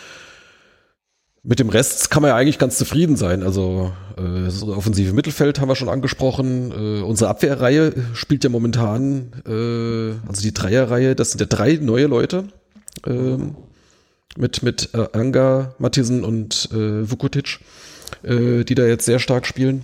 Speaker 3: Mit dem Rest kann man ja eigentlich ganz zufrieden sein. Also äh, das offensive Mittelfeld haben wir schon angesprochen. Äh, unsere Abwehrreihe spielt ja momentan, äh, also die Dreierreihe, das sind ja drei neue Leute. Ähm, mit mit äh, Anga, Mattisen und äh, Vukotic, äh, die da jetzt sehr stark spielen.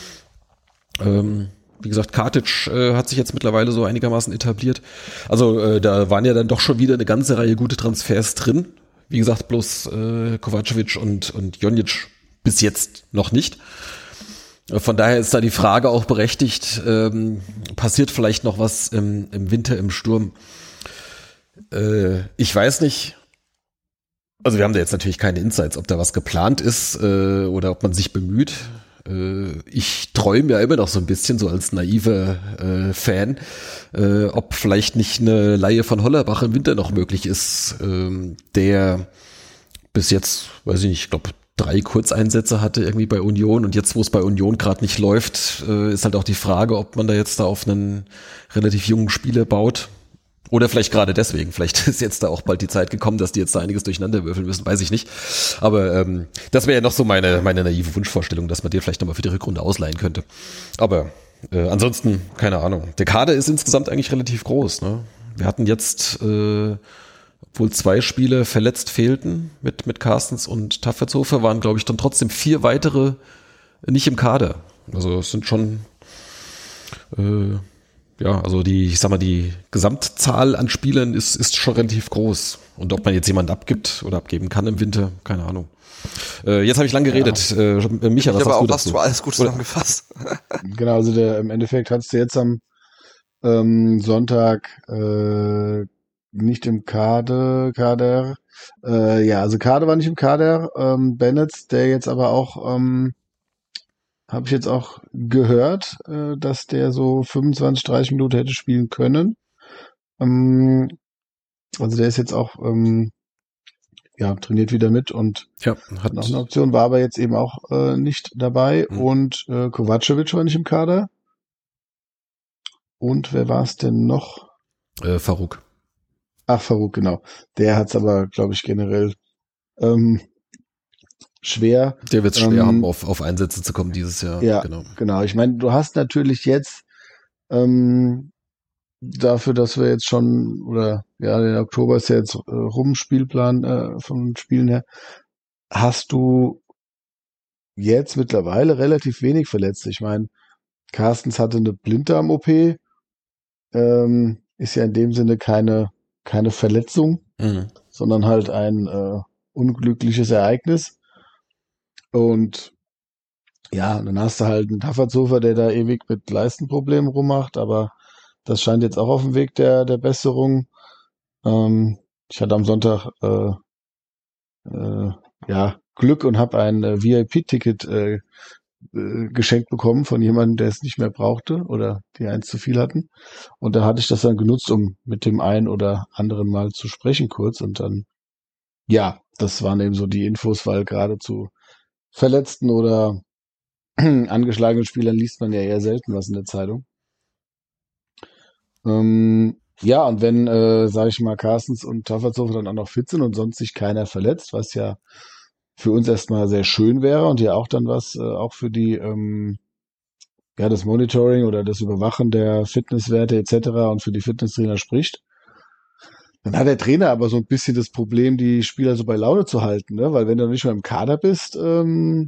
Speaker 3: Ähm, wie gesagt, Kartic äh, hat sich jetzt mittlerweile so einigermaßen etabliert. Also äh, da waren ja dann doch schon wieder eine ganze Reihe gute Transfers drin. Wie gesagt, bloß äh, Kovacevic und und Jonic bis jetzt noch nicht. Von daher ist da die Frage auch berechtigt, ähm, passiert vielleicht noch was im, im Winter im Sturm? Äh, ich weiß nicht. Also wir haben da jetzt natürlich keine Insights, ob da was geplant ist äh, oder ob man sich bemüht. Äh, ich träume ja immer noch so ein bisschen, so als naiver äh, Fan, äh, ob vielleicht nicht eine Leihe von Hollerbach im Winter noch möglich ist, äh, der bis jetzt, weiß ich nicht, ich glaube drei Kurzeinsätze hatte irgendwie bei Union und jetzt, wo es bei Union gerade nicht läuft, äh, ist halt auch die Frage, ob man da jetzt da auf einen relativ jungen Spieler baut. Oder vielleicht gerade deswegen, vielleicht ist jetzt da auch bald die Zeit gekommen, dass die jetzt da einiges durcheinander würfeln müssen, weiß ich nicht. Aber ähm, das wäre ja noch so meine meine naive Wunschvorstellung, dass man dir vielleicht nochmal für die Rückrunde ausleihen könnte. Aber äh, ansonsten, keine Ahnung. Der Kader ist insgesamt eigentlich relativ groß. Ne? Wir hatten jetzt, äh, obwohl zwei Spiele verletzt fehlten mit mit Carstens und Taffertshofer, waren, glaube ich, dann trotzdem vier weitere nicht im Kader. Also es sind schon... Äh, Ja, also die, ich sag mal, die Gesamtzahl an Spielern ist, ist schon relativ groß. Und ob man jetzt jemanden abgibt oder abgeben kann im Winter, keine Ahnung. Äh, jetzt habe ich lang geredet. Ja. Äh, Micha, was
Speaker 4: ich
Speaker 3: hast
Speaker 4: aber
Speaker 3: du
Speaker 4: auch hast du alles gut zusammengefasst.
Speaker 5: Genau, also der, im Endeffekt hast du jetzt am ähm, Sonntag äh, nicht im Kader, Kader. Äh, ja, also Kader war nicht im Kader. Ähm, Bennett, der jetzt aber auch ähm, habe ich jetzt auch gehört, äh, dass der so fünfundzwanzig, dreißig Minuten hätte spielen können. Ähm, also der ist jetzt auch, ähm, ja, trainiert wieder mit und
Speaker 3: ja, hat
Speaker 5: noch eine Option, war aber jetzt eben auch äh, nicht dabei. Mhm. Und äh, Kovacevic war nicht im Kader. Und wer war es denn noch?
Speaker 3: Äh, Faruk.
Speaker 5: Ach, Faruk, genau. Der hat es aber, glaube ich, generell ähm, schwer.
Speaker 3: Der wird es schwer
Speaker 5: ähm,
Speaker 3: haben, auf, auf Einsätze zu kommen dieses Jahr.
Speaker 5: Ja,
Speaker 3: genau.
Speaker 5: genau. Ich meine, du hast natürlich jetzt ähm, dafür, dass wir jetzt schon, oder ja, der Oktober ist ja jetzt äh, rum, Spielplan äh, von Spielen her, hast du jetzt mittlerweile relativ wenig Verletzte. Ich meine, Carstens hatte eine Blinddarm-O P, ähm, ist ja in dem Sinne keine, keine Verletzung,
Speaker 3: Mhm.
Speaker 5: sondern halt ein äh, unglückliches Ereignis. Und ja, dann hast du halt einen Taffertshofer, der da ewig mit Leistenproblemen rummacht, aber das scheint jetzt auch auf dem Weg der, der Besserung. Ähm, ich hatte am Sonntag äh, äh, ja Glück und habe ein äh, V I P-Ticket äh, äh, geschenkt bekommen von jemandem, der es nicht mehr brauchte oder die eins zu viel hatten. Und da hatte ich das dann genutzt, um mit dem einen oder anderen mal zu sprechen kurz. Und dann, ja, das waren eben so die Infos, weil gerade zu Verletzten oder angeschlagenen Spielern liest man ja eher selten was in der Zeitung. Ähm, ja, und wenn, äh, sage ich mal, Carstens und Taffertshofer dann auch noch fit sind und sonst sich keiner verletzt, was ja für uns erstmal sehr schön wäre und ja auch dann was, äh, auch für die, ähm, ja, das Monitoring oder das Überwachen der Fitnesswerte et cetera und für die Fitnesstrainer spricht. Dann hat der Trainer aber so ein bisschen das Problem, die Spieler so bei Laune zu halten, ne? Weil wenn du nicht mehr im Kader bist, ähm,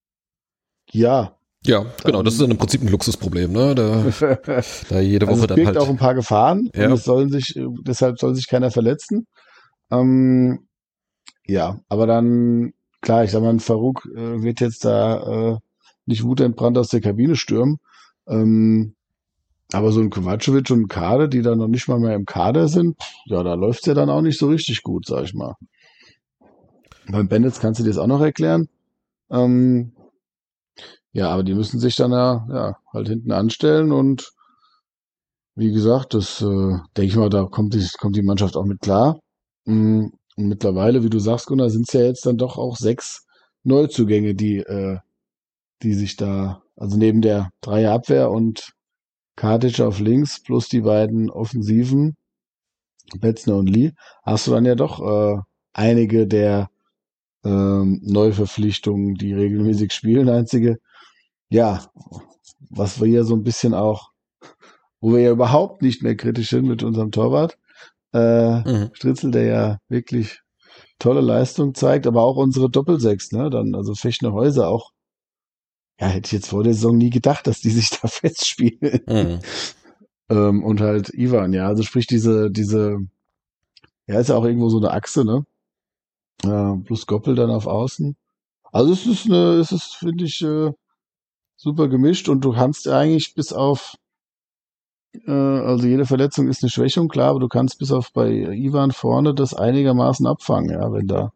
Speaker 5: ja.
Speaker 3: Ja, genau, das ist dann im Prinzip ein Luxusproblem, ne? Da, da jede Woche
Speaker 5: also es
Speaker 3: dann
Speaker 5: birgt
Speaker 3: halt.
Speaker 5: auch ein paar Gefahren
Speaker 3: Ja.
Speaker 5: und es sollen sich, deshalb soll sich keiner verletzen. Ähm, ja, aber dann, klar, ich sag mal, ein Farouk äh, wird jetzt da äh, nicht wutentbrannt aus der Kabine stürmen. Ähm, aber so ein Kovacevic und ein Kader, die dann noch nicht mal mehr im Kader sind, ja, da läuft's ja dann auch nicht so richtig gut, sag ich mal. Beim Bandits kannst du dir das auch noch erklären. Ähm, ja, aber die müssen sich dann ja, ja halt hinten anstellen und wie gesagt, das äh, denke ich mal, da kommt die, kommt die Mannschaft auch mit klar. Mm, Und mittlerweile, wie du sagst, Gunnar, sind es ja jetzt dann doch auch sechs Neuzugänge, die, äh, die sich da, also neben der Dreierabwehr und Kartic auf links plus die beiden Offensiven, Betzner und Lee, hast du dann ja doch äh, einige der ähm, Neuverpflichtungen, die regelmäßig spielen. Einzige, ja, was wir hier so ein bisschen auch, wo wir ja überhaupt nicht mehr kritisch sind mit unserem Torwart, äh,
Speaker 3: Mhm.
Speaker 5: Stritzel, der ja wirklich tolle Leistung zeigt, aber auch unsere Doppelsechs, ne, dann, also Fechner Häuser auch, ja, hätte ich jetzt vor der Saison nie gedacht, dass die sich da festspielen.
Speaker 3: Mhm.
Speaker 5: ähm, und halt Ivan, ja, also sprich diese, diese, ja, ist ja auch irgendwo so eine Achse, ne, äh, plus Goppel dann auf Außen. Also es ist eine, es ist, finde ich, äh, super gemischt und du kannst eigentlich bis auf, äh, also jede Verletzung ist eine Schwächung, klar, aber du kannst bis auf bei Ivan vorne das einigermaßen abfangen, ja, wenn da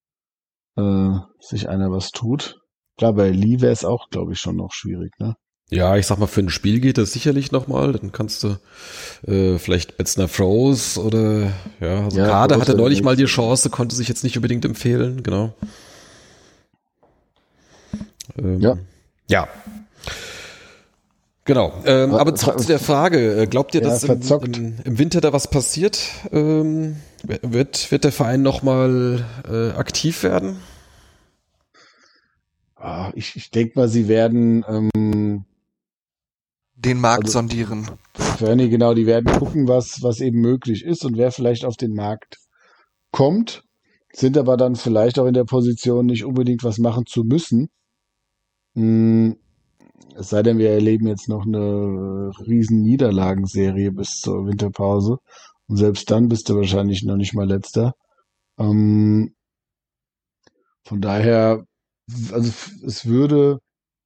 Speaker 5: äh, sich einer was tut. Klar, bei Lee wäre es auch, glaube ich, schon noch schwierig, ne?
Speaker 3: Ja, ich sag mal, für ein Spiel geht das sicherlich nochmal. Dann kannst du äh, vielleicht Betzner Froze oder ja, also
Speaker 5: Ja,
Speaker 3: Kader
Speaker 5: Froze
Speaker 3: hatte neulich
Speaker 5: nicht.
Speaker 3: mal die Chance, konnte sich jetzt nicht unbedingt empfehlen, genau. Ähm,
Speaker 5: Ja.
Speaker 3: Ja. Genau. Ähm,
Speaker 5: Ver-
Speaker 3: aber zurück zu der Frage, äh, glaubt ihr,
Speaker 5: Ja,
Speaker 3: dass im,
Speaker 5: verzockt.
Speaker 3: im, im Winter da was passiert? Ähm, wird, wird der Verein nochmal äh, aktiv werden?
Speaker 5: Ah, ich ich denke mal, sie werden, ähm,
Speaker 4: Den Markt
Speaker 5: Also-
Speaker 4: sondieren.
Speaker 5: Fernie, genau, die werden gucken, was, was eben möglich ist und wer vielleicht auf den Markt kommt, sind aber dann vielleicht auch in der Position, nicht unbedingt was machen zu müssen. Hm, es sei denn, wir erleben jetzt noch eine riesen Niederlagenserie bis zur Winterpause. Und selbst dann bist du wahrscheinlich noch nicht mal letzter. Ähm, von daher, also f- es würde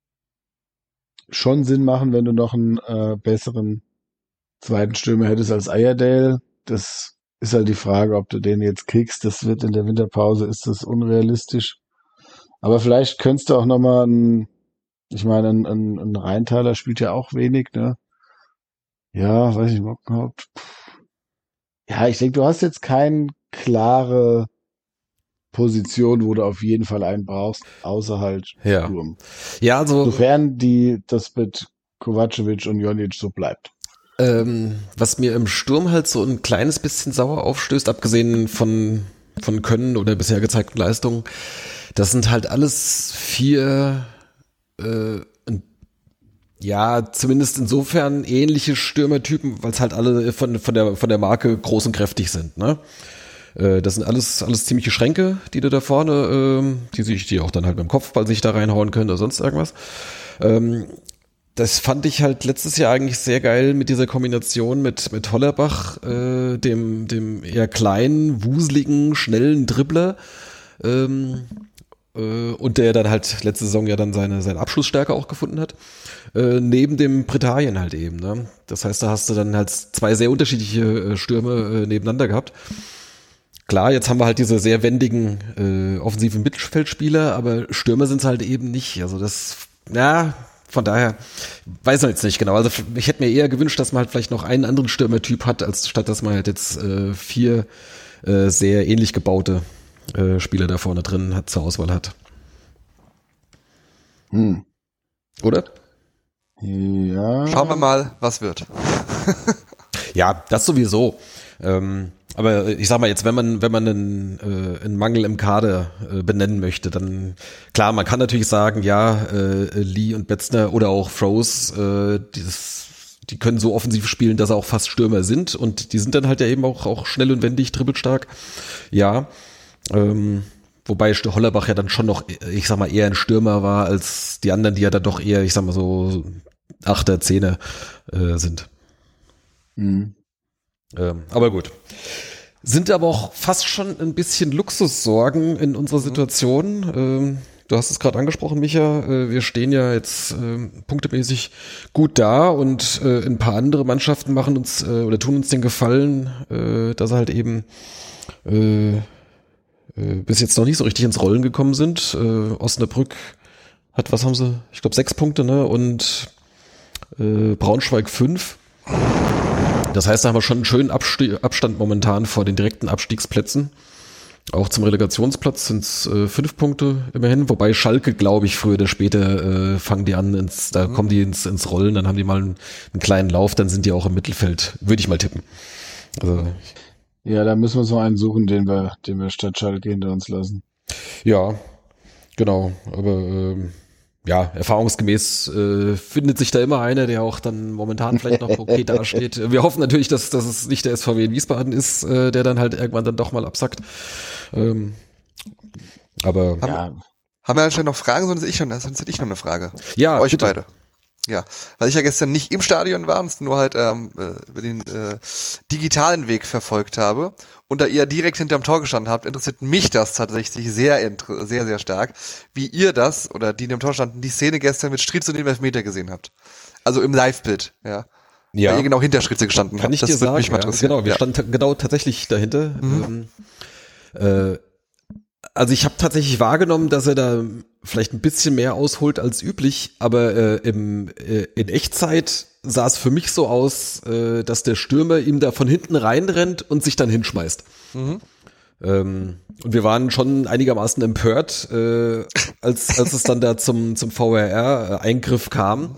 Speaker 5: schon Sinn machen, wenn du noch einen äh, besseren zweiten Stürmer hättest als Ayerdale. Das ist halt die Frage, ob du den jetzt kriegst. Das wird in der Winterpause, ist das unrealistisch. Aber vielleicht könntest du auch nochmal ein, ich meine, ein, ein, ein Rheintaler spielt ja auch wenig, ne? Ja, weiß ich, Mockenhaupt. Ja, ich denke, du hast jetzt keine klare Position, wo du auf jeden Fall einen brauchst, außer halt
Speaker 3: Ja.
Speaker 5: Sturm.
Speaker 3: Ja, also
Speaker 5: Sofern die, das mit Kovacevic und Jonic so bleibt.
Speaker 3: Ähm, was mir im Sturm halt so ein kleines bisschen sauer aufstößt, abgesehen von, von Können oder bisher gezeigten Leistungen, das sind halt alles vier, äh, ja, zumindest insofern ähnliche Stürmertypen, weil es halt alle von, von, der, von der Marke groß und kräftig sind, ne? Äh, das sind alles, alles ziemliche Schränke, die du da vorne, ähm, die sich, die auch dann halt mit dem Kopfball sich da reinhauen können oder sonst irgendwas. Ähm, das fand ich halt letztes Jahr eigentlich sehr geil mit dieser Kombination mit, mit Hollerbach, äh, dem, dem eher kleinen, wuseligen, schnellen Dribbler, ähm, äh, und der dann halt letzte Saison ja dann seine, seine Abschlussstärke auch gefunden hat, äh, neben dem Britannien halt eben, ne? Das heißt, da hast du dann halt zwei sehr unterschiedliche äh, Stürme äh, nebeneinander gehabt. Klar, jetzt haben wir halt diese sehr wendigen äh, offensiven Mittelfeldspieler, aber Stürmer sind es halt eben nicht. Also das, ja, von daher weiß man jetzt nicht genau. Also ich hätte mir eher gewünscht, dass man halt vielleicht noch einen anderen Stürmertyp hat, als statt dass man halt jetzt äh, vier äh, sehr ähnlich gebaute äh, Spieler da vorne drin hat, zur Auswahl hat.
Speaker 5: Hm.
Speaker 3: Oder?
Speaker 5: Ja.
Speaker 4: Schauen wir mal, was wird.
Speaker 3: Ja, das sowieso. Ähm, aber ich sag mal jetzt, wenn man wenn man einen, äh, einen Mangel im Kader äh, benennen möchte, dann klar, man kann natürlich sagen, ja, äh, Lee und Betzner oder auch Froese, äh, dieses, die können so offensiv spielen, dass sie auch fast Stürmer sind und die sind dann halt ja eben auch auch schnell und wendig, dribbelstark. Ja, ähm, wobei Hollerbach ja dann schon noch, ich sag mal, eher ein Stürmer war als die anderen, die ja dann doch eher, ich sag mal so Achter, Zehner äh, sind.
Speaker 5: Mhm.
Speaker 3: Ähm, aber gut. Sind aber auch fast schon ein bisschen Luxussorgen in unserer Situation. Ähm, du hast es gerade angesprochen, Micha. Äh, wir stehen ja jetzt äh, punktemäßig gut da und äh, ein paar andere Mannschaften machen uns äh, oder tun uns den Gefallen, äh, dass sie halt eben äh, äh, bis jetzt noch nicht so richtig ins Rollen gekommen sind. Äh, Osnabrück hat, was haben sie? Ich glaube sechs Punkte, ne? Und äh, Braunschweig fünf. Das heißt, da haben wir schon einen schönen Abst- Abstand momentan vor den direkten Abstiegsplätzen. Auch zum Relegationsplatz sind es äh, fünf Punkte immerhin, wobei Schalke, glaube ich, früher oder später äh, fangen die an, ins, da mhm. kommen die ins, ins Rollen, dann haben die mal einen, einen kleinen Lauf, dann sind die auch im Mittelfeld, würde ich mal tippen. Also,
Speaker 5: ja, da müssen wir uns noch einen suchen, den wir, den wir statt Schalke hinter uns lassen.
Speaker 3: Ja, genau, aber ähm, ja, erfahrungsgemäß äh, findet sich da immer einer, der auch dann momentan vielleicht noch okay dasteht. Wir hoffen natürlich, dass, dass es nicht der S V W in Wiesbaden ist, äh, der dann halt irgendwann dann doch mal absackt. Ähm, aber
Speaker 4: Haben,
Speaker 5: Ja,
Speaker 4: haben wir anscheinend noch Fragen, sonst ich, schon, sonst hätte ich noch eine Frage.
Speaker 3: ja,
Speaker 4: Euch
Speaker 3: bitte.
Speaker 4: beide. Ja, weil ich ja gestern nicht im Stadion war und nur halt ähm, äh, über den äh, digitalen Weg verfolgt habe und da ihr direkt hinterm Tor gestanden habt, interessiert mich das tatsächlich sehr, inter- sehr, sehr stark, wie ihr das, oder die in dem Tor standen, die Szene gestern mit Stritz und dem Elfmeter gesehen habt. Also im Live-Bild, ja.
Speaker 3: Ja.
Speaker 4: Weil ihr genau hinter Stritze gestanden
Speaker 3: Kann
Speaker 4: habt.
Speaker 3: ich
Speaker 4: das
Speaker 3: dir
Speaker 4: würde
Speaker 3: sagen,
Speaker 4: mich mal
Speaker 3: ja,
Speaker 4: interessieren.
Speaker 3: genau, wir
Speaker 4: ja.
Speaker 3: standen genau tatsächlich dahinter.
Speaker 4: Mhm.
Speaker 3: Ähm, äh, also ich habe tatsächlich wahrgenommen, dass er da vielleicht ein bisschen mehr ausholt als üblich, aber äh, im, äh, in Echtzeit sah es für mich so aus, äh, dass der Stürmer ihm da von hinten reinrennt und sich dann hinschmeißt.
Speaker 4: Mhm.
Speaker 3: Ähm, und wir waren schon einigermaßen empört, äh, als, als es dann da zum, zum V R R-Eingriff kam.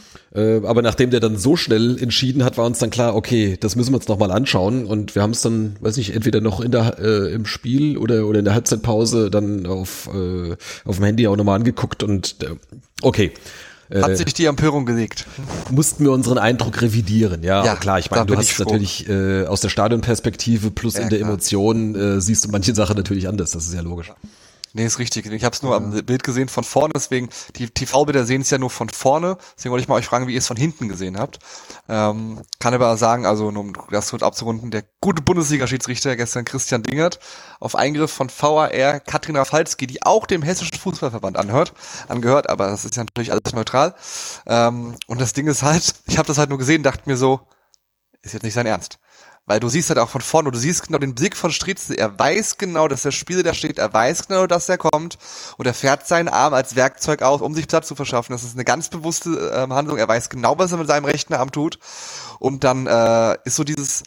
Speaker 3: Äh, aber nachdem der dann so schnell entschieden hat, war uns dann klar, okay, das müssen wir uns nochmal anschauen. Und wir haben es dann, weiß nicht, entweder noch in der äh, im Spiel oder oder in der Halbzeitpause dann auf äh, auf dem Handy auch nochmal angeguckt und äh, okay. Äh,
Speaker 4: Hat sich die Empörung gelegt.
Speaker 3: mussten wir unseren Eindruck revidieren. Ja,
Speaker 4: Ja,
Speaker 3: klar, ich
Speaker 4: da
Speaker 3: meine, du
Speaker 4: bin
Speaker 3: hast
Speaker 4: ich
Speaker 3: es
Speaker 4: froh.
Speaker 3: natürlich äh, aus der Stadionperspektive plus
Speaker 4: Ja,
Speaker 3: in der
Speaker 4: klar.
Speaker 3: Emotion äh, siehst du manche Sachen natürlich anders, das ist ja logisch.
Speaker 4: Nee, ist richtig. Ich habe es nur am Bild gesehen von vorne, deswegen, die T V-Bilder sehen es ja nur von vorne, deswegen wollte ich mal euch fragen, wie ihr es von hinten gesehen habt. Ähm, kann aber sagen, also um das kurz abzurunden, der gute Bundesliga-Schiedsrichter gestern Christian Dingert auf Eingriff von V A R Katrin Rafalski, die auch dem Hessischen Fußballverband anhört, angehört, aber das ist ja natürlich alles neutral. Ähm, und das Ding ist halt, ich habe das halt nur gesehen, dachte mir so, ist jetzt nicht sein Ernst. Weil du siehst halt auch von vorne, du siehst genau den Blick von Stritze, er weiß genau, dass der Spieler da steht, er weiß genau, dass er kommt und er fährt seinen Arm als Werkzeug aus, um sich Platz zu verschaffen. Das ist eine ganz bewusste ähm, Handlung, er weiß genau, was er mit seinem rechten Arm tut und dann äh, ist so dieses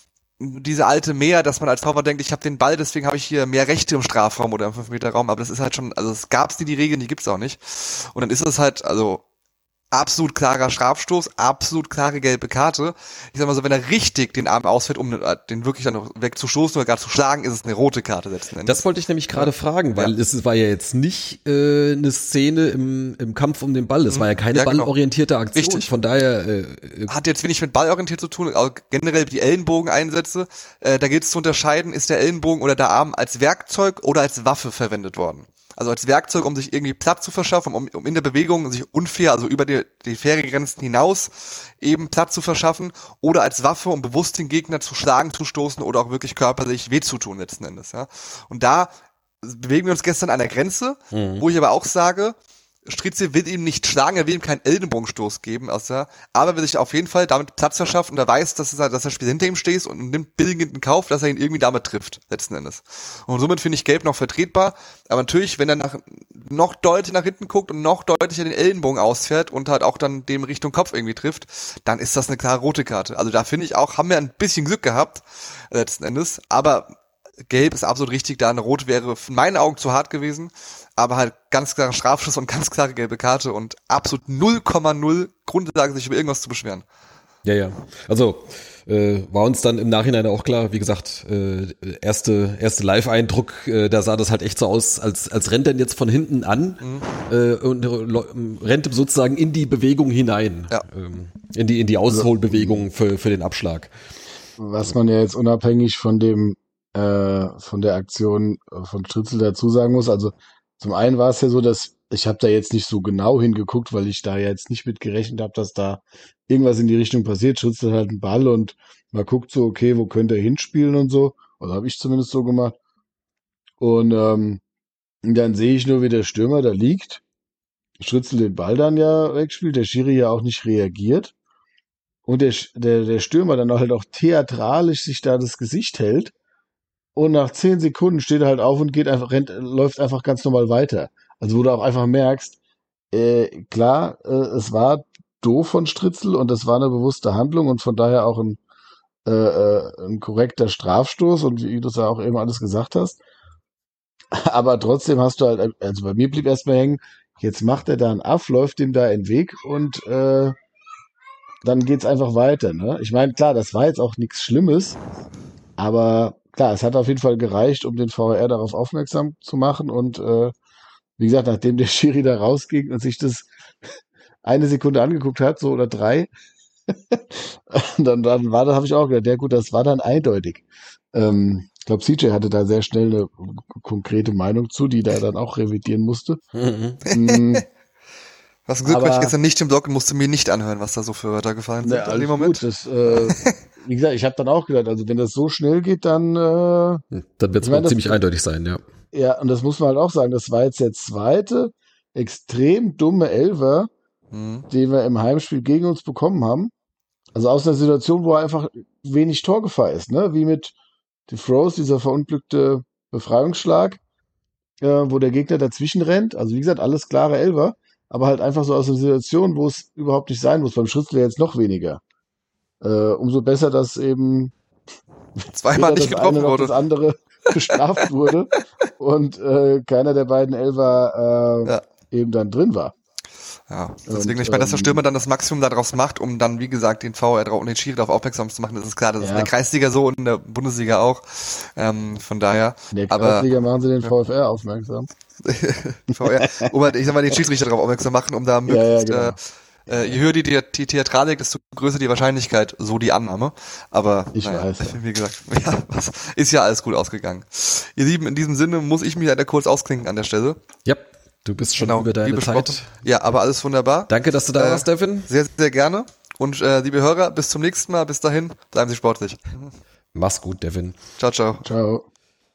Speaker 4: diese alte Mehr, dass man als Torwart denkt, ich habe den Ball, deswegen habe ich hier mehr Rechte im Strafraum oder im fünf Meter Raum, aber das ist halt schon, also es gab's nie die Regeln, die gibt's auch nicht und dann ist es halt, also absolut klarer Strafstoß, absolut klare gelbe Karte. Ich sag mal so, wenn er richtig den Arm ausfällt, um den wirklich dann noch wegzustoßen oder gar zu schlagen, ist es eine rote Karte letzten Endes.
Speaker 3: Das wollte ich nämlich gerade fragen, weil
Speaker 4: Ja.
Speaker 3: es war ja jetzt nicht äh, eine Szene im, im Kampf um den Ball. Es war ja keine
Speaker 4: Ja, genau.
Speaker 3: ballorientierte Aktion.
Speaker 4: Richtig.
Speaker 3: Von daher, äh,
Speaker 4: Hat jetzt wenig mit ballorientiert zu tun, auch generell die Ellenbogeneinsätze. Äh, da gilt es zu unterscheiden, ist der Ellenbogen oder der Arm als Werkzeug oder als Waffe verwendet worden. also als Werkzeug, um sich irgendwie Platz zu verschaffen, um, um in der Bewegung sich unfair, also über die, die faire Grenzen hinaus eben Platz zu verschaffen, oder als Waffe, um bewusst den Gegner zu schlagen, zu stoßen oder auch wirklich körperlich weh zu tun letzten Endes, ja. Und da bewegen wir uns gestern an der Grenze, mhm. wo ich aber auch sage, Stritzel will ihm nicht schlagen, er will ihm keinen Ellenbogenstoß geben, also, aber will sich auf jeden Fall damit Platz verschaffen und er weiß, dass, er, dass das Spiel hinter ihm steht und nimmt billig in Kauf, dass er ihn irgendwie damit trifft, letzten Endes. Und somit finde ich Gelb noch vertretbar, aber natürlich, wenn er nach, noch deutlich nach hinten guckt und noch deutlicher den Ellenbogen ausfährt und halt auch dann dem Richtung Kopf irgendwie trifft, dann ist das eine klare rote Karte. Also da finde ich auch, haben wir ein bisschen Glück gehabt, letzten Endes, aber Gelb ist absolut richtig, da eine Rot wäre in meinen Augen zu hart gewesen, aber halt ganz klarer Strafschuss und ganz klare gelbe Karte und absolut null Komma null Grundlage, sich über irgendwas zu beschweren.
Speaker 3: Ja, ja. Also äh, war uns dann im Nachhinein auch klar, wie gesagt, äh, erste erste Live-Eindruck, äh, da sah das halt echt so aus, als als rennt er jetzt von hinten an mhm. äh, und äh, rennt sozusagen in die Bewegung hinein, ja. ähm, in die in die Ausholbewegung für für den Abschlag.
Speaker 5: Was man ja jetzt unabhängig von dem äh, von der Aktion von Stritzel dazu sagen muss, also zum einen war es ja so, dass ich habe da jetzt nicht so genau hingeguckt, weil ich da jetzt nicht mit gerechnet habe, dass da irgendwas in die Richtung passiert. Stritzel hat halt einen Ball und man guckt so, okay, wo könnte er hinspielen und so. Oder habe ich zumindest so gemacht. Und ähm, dann sehe ich nur, wie der Stürmer da liegt. Stritzel den Ball dann ja wegspielt, der Schiri ja auch nicht reagiert. Und der, der, der Stürmer dann halt auch theatralisch sich da das Gesicht hält. Und nach zehn Sekunden steht er halt auf und geht einfach, rennt, läuft einfach ganz normal weiter. Also wo du auch einfach merkst, äh, klar, äh, es war doof von Stritzel und es war eine bewusste Handlung und von daher auch ein, äh, äh, ein korrekter Strafstoß und wie du es ja auch eben alles gesagt hast. Aber trotzdem hast du halt, also bei mir blieb erstmal hängen, jetzt macht er da einen Aff, läuft ihm da in den Weg und äh, dann geht's einfach weiter. Ne? Ich meine, klar, das war jetzt auch nichts Schlimmes, aber klar, es hat auf jeden Fall gereicht, um den V A R darauf aufmerksam zu machen und äh, wie gesagt, nachdem der Schiri da rausging und sich das eine Sekunde angeguckt hat, so oder drei, dann, dann war das, habe ich auch gedacht, ja gut, das war dann eindeutig. Ähm, ich glaube, C J hatte da sehr schnell eine konkrete Meinung zu, die da dann auch revidieren musste. Mhm. mm,
Speaker 4: Was ein Glück, weil ich gestern nicht im Blog und musste mir nicht anhören, was da so für Wörter gefallen sind
Speaker 5: in dem Moment. Gut, das, äh, wie gesagt, ich habe dann auch gedacht, also wenn das so schnell geht, dann äh,
Speaker 3: dann wird es wohl ziemlich eindeutig sein, ja.
Speaker 5: Ja, und das muss man halt auch sagen, das war jetzt der zweite extrem dumme Elfer, mhm. den wir im Heimspiel gegen uns bekommen haben. Also aus einer Situation, wo einfach wenig Torgefahr ist, ne? Wie mit die Froze, dieser verunglückte Befreiungsschlag, äh, wo der Gegner dazwischen rennt. Also wie gesagt, alles klare Elfer, aber halt einfach so aus einer Situation, wo es überhaupt nicht sein muss. Beim Schritzler jetzt noch weniger. Äh, umso besser, dass eben
Speaker 4: zweimal nicht getroffen wurde.
Speaker 5: Das andere bestraft wurde und äh, keiner der beiden Elfer äh, ja. eben dann drin war.
Speaker 4: Ja, deswegen, und, ich meine, dass der Stürmer dann das Maximum daraus macht, um dann, wie gesagt, den V R und den Schiri darauf aufmerksam zu machen, das ist klar, das ja. ist in der Kreisliga so und in der Bundesliga auch. Ähm, von daher.
Speaker 5: In der Kreisliga aber, machen sie den V F R aufmerksam.
Speaker 4: V R, um halt, ich sag mal, den Schiedsrichter darauf aufmerksam machen, um da möglichst, ja, ja, genau. äh, je höher die, die, die Theatralik, desto größer die Wahrscheinlichkeit, so die Annahme. Aber,
Speaker 5: ich naja, weiß, ja.
Speaker 4: wie gesagt, ja, was, ist ja alles gut ausgegangen. Ihr Lieben, in diesem Sinne muss ich mich leider kurz ausklinken an der Stelle.
Speaker 3: Ja. Du bist schon genau, über deine Zeit.
Speaker 4: Ja, aber alles wunderbar.
Speaker 3: Danke, dass du da äh, warst, Devin.
Speaker 4: Sehr, sehr gerne. Und äh, liebe Hörer, bis zum nächsten Mal. Bis dahin, bleiben Sie sportlich.
Speaker 3: Mach's gut, Devin.
Speaker 4: Ciao, ciao.
Speaker 5: Ciao.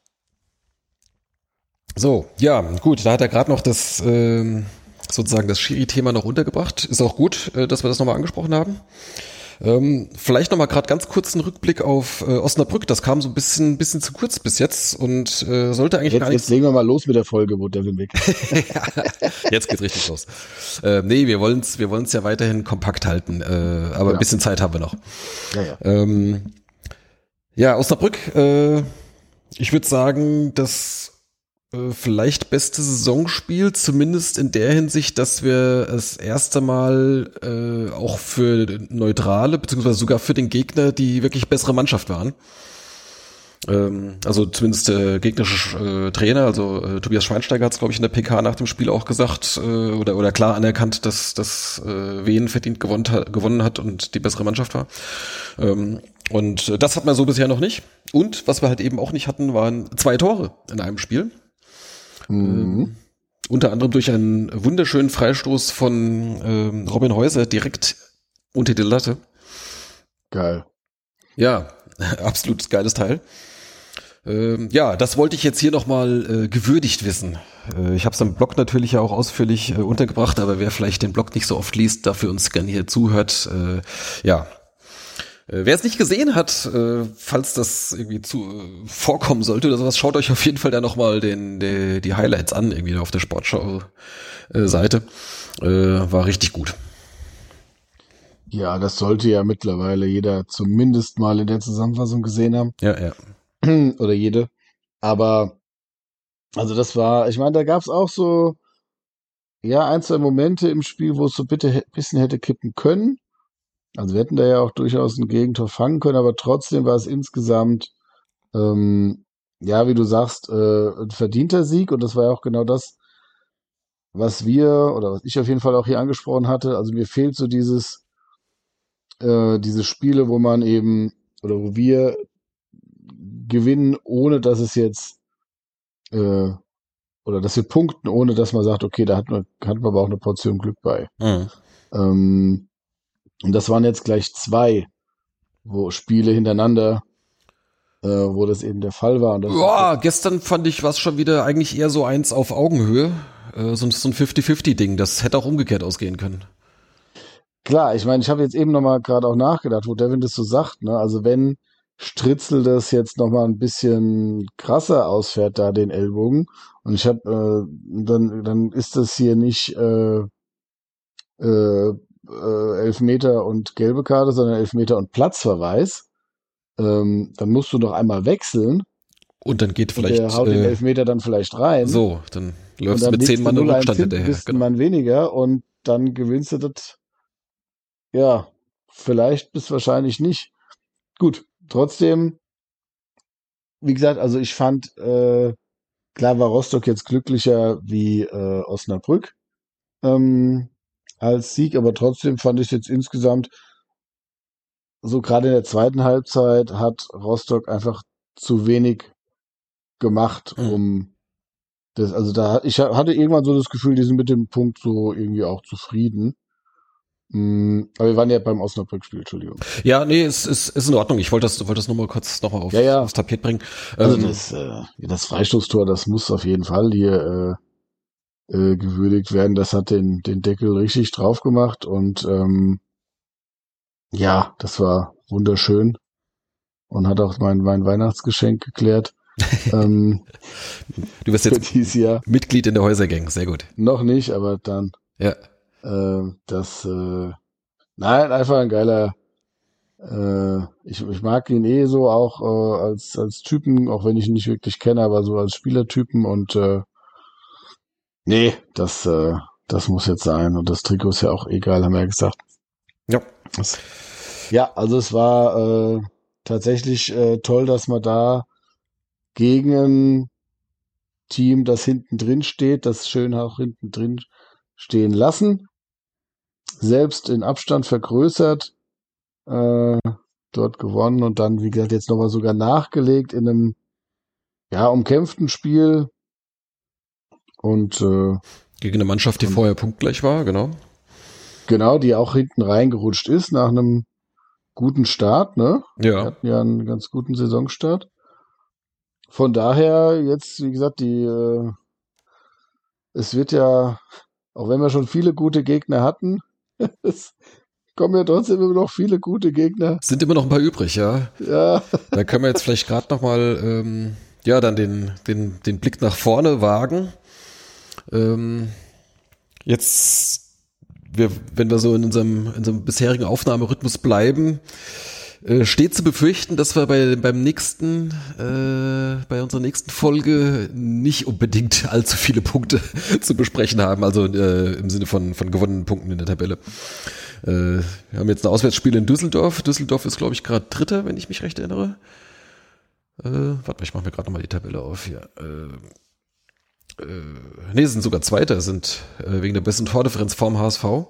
Speaker 3: So, ja, gut. Da hat er gerade noch das ähm, sozusagen das Schiri-Thema noch untergebracht. Ist auch gut, äh, dass wir das nochmal angesprochen haben. Ähm, vielleicht nochmal gerade ganz kurz einen Rückblick auf äh, Osnabrück. Das kam so ein bisschen bisschen zu kurz bis jetzt und äh, sollte eigentlich
Speaker 5: jetzt,
Speaker 3: gar nicht...
Speaker 5: Jetzt legen wir mal los mit der Folge, wo Devin weg.
Speaker 3: Ja, jetzt geht's richtig los. Äh, nee, wir wollen's wir wollen's ja weiterhin kompakt halten, äh, aber ja. ein bisschen Zeit haben wir noch.
Speaker 5: Ja, ja.
Speaker 3: Ähm, ja Osnabrück, äh, ich würde sagen, das äh, vielleicht beste Saisonspiel, zumindest in der Hinsicht, dass wir das erste Mal äh, auch für Neutrale, beziehungsweise sogar für den Gegner, die wirklich bessere Mannschaft waren. Ähm, also zumindest der gegnerische äh, Trainer, also äh, Tobias Schweinsteiger hat es, glaube ich, in der P K nach dem Spiel auch gesagt, äh, oder oder klar anerkannt, dass dass äh, Wien verdient gewonnen hat, gewonnen hat und die bessere Mannschaft war. Ähm, und äh, das hat man so bisher noch nicht. Und was wir halt eben auch nicht hatten, waren zwei Tore in einem Spiel.
Speaker 5: Mhm.
Speaker 3: unter anderem durch einen wunderschönen Freistoß von ähm, Robin Häuser direkt unter die Latte.
Speaker 5: Geil.
Speaker 3: Ja, absolut geiles Teil. Ähm, ja, das wollte ich jetzt hier nochmal äh, gewürdigt wissen. Äh, ich habe es im Blog natürlich ja auch ausführlich äh, untergebracht, aber wer vielleicht den Blog nicht so oft liest, dafür uns gerne hier zuhört, äh, ja. Äh, wer es nicht gesehen hat, äh, falls das irgendwie zu äh, vorkommen sollte oder sowas, schaut euch auf jeden Fall da nochmal den, die, die Highlights an, irgendwie auf der Sportschau-Seite. Äh, äh, war richtig gut.
Speaker 5: Ja, das sollte ja mittlerweile jeder zumindest mal in der Zusammenfassung gesehen haben.
Speaker 3: Ja, ja.
Speaker 5: Oder jede. Aber, also das war, ich meine, da gab's auch so, ja, ein, zwei Momente im Spiel, wo es so bitte ein bisschen hätte kippen können. Also wir hätten da ja auch durchaus ein Gegentor fangen können, aber trotzdem war es insgesamt, ähm, ja, wie du sagst, äh, ein verdienter Sieg. Und das war ja auch genau das, was wir, oder was ich auf jeden Fall auch hier angesprochen hatte. Also mir fehlt so dieses, äh, diese Spiele, wo man eben, oder wo wir gewinnen, ohne dass es jetzt, äh, oder dass wir punkten, ohne dass man sagt, okay, da hat man, hat man aber auch eine Portion Glück bei.
Speaker 3: Mhm.
Speaker 5: Ähm, und das waren jetzt gleich zwei, wo Spiele hintereinander, äh, wo das eben der Fall war. Und das
Speaker 3: Boah, gestern fand ich was schon wieder eigentlich eher so eins auf Augenhöhe, äh, so, so ein fifty fifty Ding, das hätte auch umgekehrt ausgehen können.
Speaker 5: Klar, ich meine, ich habe jetzt eben nochmal gerade auch nachgedacht, wo Devin das so sagt, ne, also wenn Stritzel das jetzt noch mal ein bisschen krasser ausfährt, da den Ellbogen. Und ich habe, äh, dann, dann ist das hier nicht äh, äh, äh, Elfmeter und gelbe Karte, sondern Elfmeter und Platzverweis. Ähm, dann musst du noch einmal wechseln.
Speaker 3: Und dann geht vielleicht.
Speaker 5: Und der haut äh, den Elfmeter dann vielleicht rein.
Speaker 3: So, dann läufst du mit zehn Mann im Rückstand hinterher.
Speaker 5: Bist genau. ein Mann weniger und dann gewinnst du das. Ja, vielleicht bis wahrscheinlich nicht. Gut. Trotzdem, wie gesagt, also ich fand, äh, klar war Rostock jetzt glücklicher wie äh, Osnabrück ähm, als Sieg, aber trotzdem fand ich es jetzt insgesamt, so gerade in der zweiten Halbzeit hat Rostock einfach zu wenig gemacht,
Speaker 3: mhm.
Speaker 5: um das, also da, ich hatte irgendwann so das Gefühl, die sind mit dem Punkt so irgendwie auch zufrieden. Aber wir waren ja beim Osnabrück-Spiel, Entschuldigung.
Speaker 3: Ja, nee, es ist, ist in Ordnung. Ich wollte das, wollte das nochmal kurz nochmal auf,
Speaker 5: ja, ja.
Speaker 3: aufs Tapet bringen.
Speaker 5: Also
Speaker 3: ähm,
Speaker 5: das, äh, das Freistoßtor, das muss auf jeden Fall hier äh, äh, gewürdigt werden. Das hat den, den Deckel richtig drauf gemacht und ähm, ja, das war wunderschön und hat auch mein, mein Weihnachtsgeschenk geklärt. ähm,
Speaker 3: du wirst jetzt
Speaker 5: Jahr.
Speaker 3: Mitglied in der Häusergang, sehr gut.
Speaker 5: Noch nicht, aber dann.
Speaker 3: Ja.
Speaker 5: Äh, das, äh, nein, einfach ein geiler, äh, ich, ich mag ihn eh so auch äh, als, als Typen, auch wenn ich ihn nicht wirklich kenne, aber so als Spielertypen und äh, nee, das, äh, das muss jetzt sein und das Trikot ist ja auch egal, haben wir ja gesagt.
Speaker 3: Ja.
Speaker 5: Das, ja, also es war äh, tatsächlich äh, toll, dass man da gegen ein Team, das hinten drin steht, das schön auch hinten drin stehen lassen, selbst in Abstand vergrößert, äh, dort gewonnen und dann, wie gesagt, jetzt nochmal sogar nachgelegt in einem, ja, umkämpften Spiel und äh,
Speaker 3: gegen eine Mannschaft, die vorher punktgleich war, genau.
Speaker 5: Genau, die auch hinten reingerutscht ist nach einem guten Start, ne?
Speaker 3: Ja.
Speaker 5: Wir hatten ja einen ganz guten Saisonstart. Von daher jetzt, wie gesagt, die äh, es wird ja, auch wenn wir schon viele gute Gegner hatten, es kommen ja trotzdem immer noch viele gute Gegner.
Speaker 3: Sind immer noch ein paar übrig, ja.
Speaker 5: Ja.
Speaker 3: Da können wir jetzt vielleicht gerade noch mal, ähm, ja, dann den, den, den Blick nach vorne wagen. Ähm, jetzt, wir, wenn wir so in unserem, in unserem bisherigen Aufnahmerhythmus bleiben, äh, steht zu befürchten, dass wir bei, beim nächsten, äh, bei unserer nächsten Folge nicht unbedingt allzu viele Punkte zu besprechen haben, also äh, im Sinne von, von gewonnenen Punkten in der Tabelle. Äh, wir haben jetzt ein Auswärtsspiel in Düsseldorf. Düsseldorf ist, glaube ich, gerade Dritter, wenn ich mich recht erinnere. Äh, warte mal, ich mache mir gerade nochmal die Tabelle auf hier. Äh, äh, nee, sind sogar Zweiter, sind äh, wegen der besten Tordifferenz vorm H S V.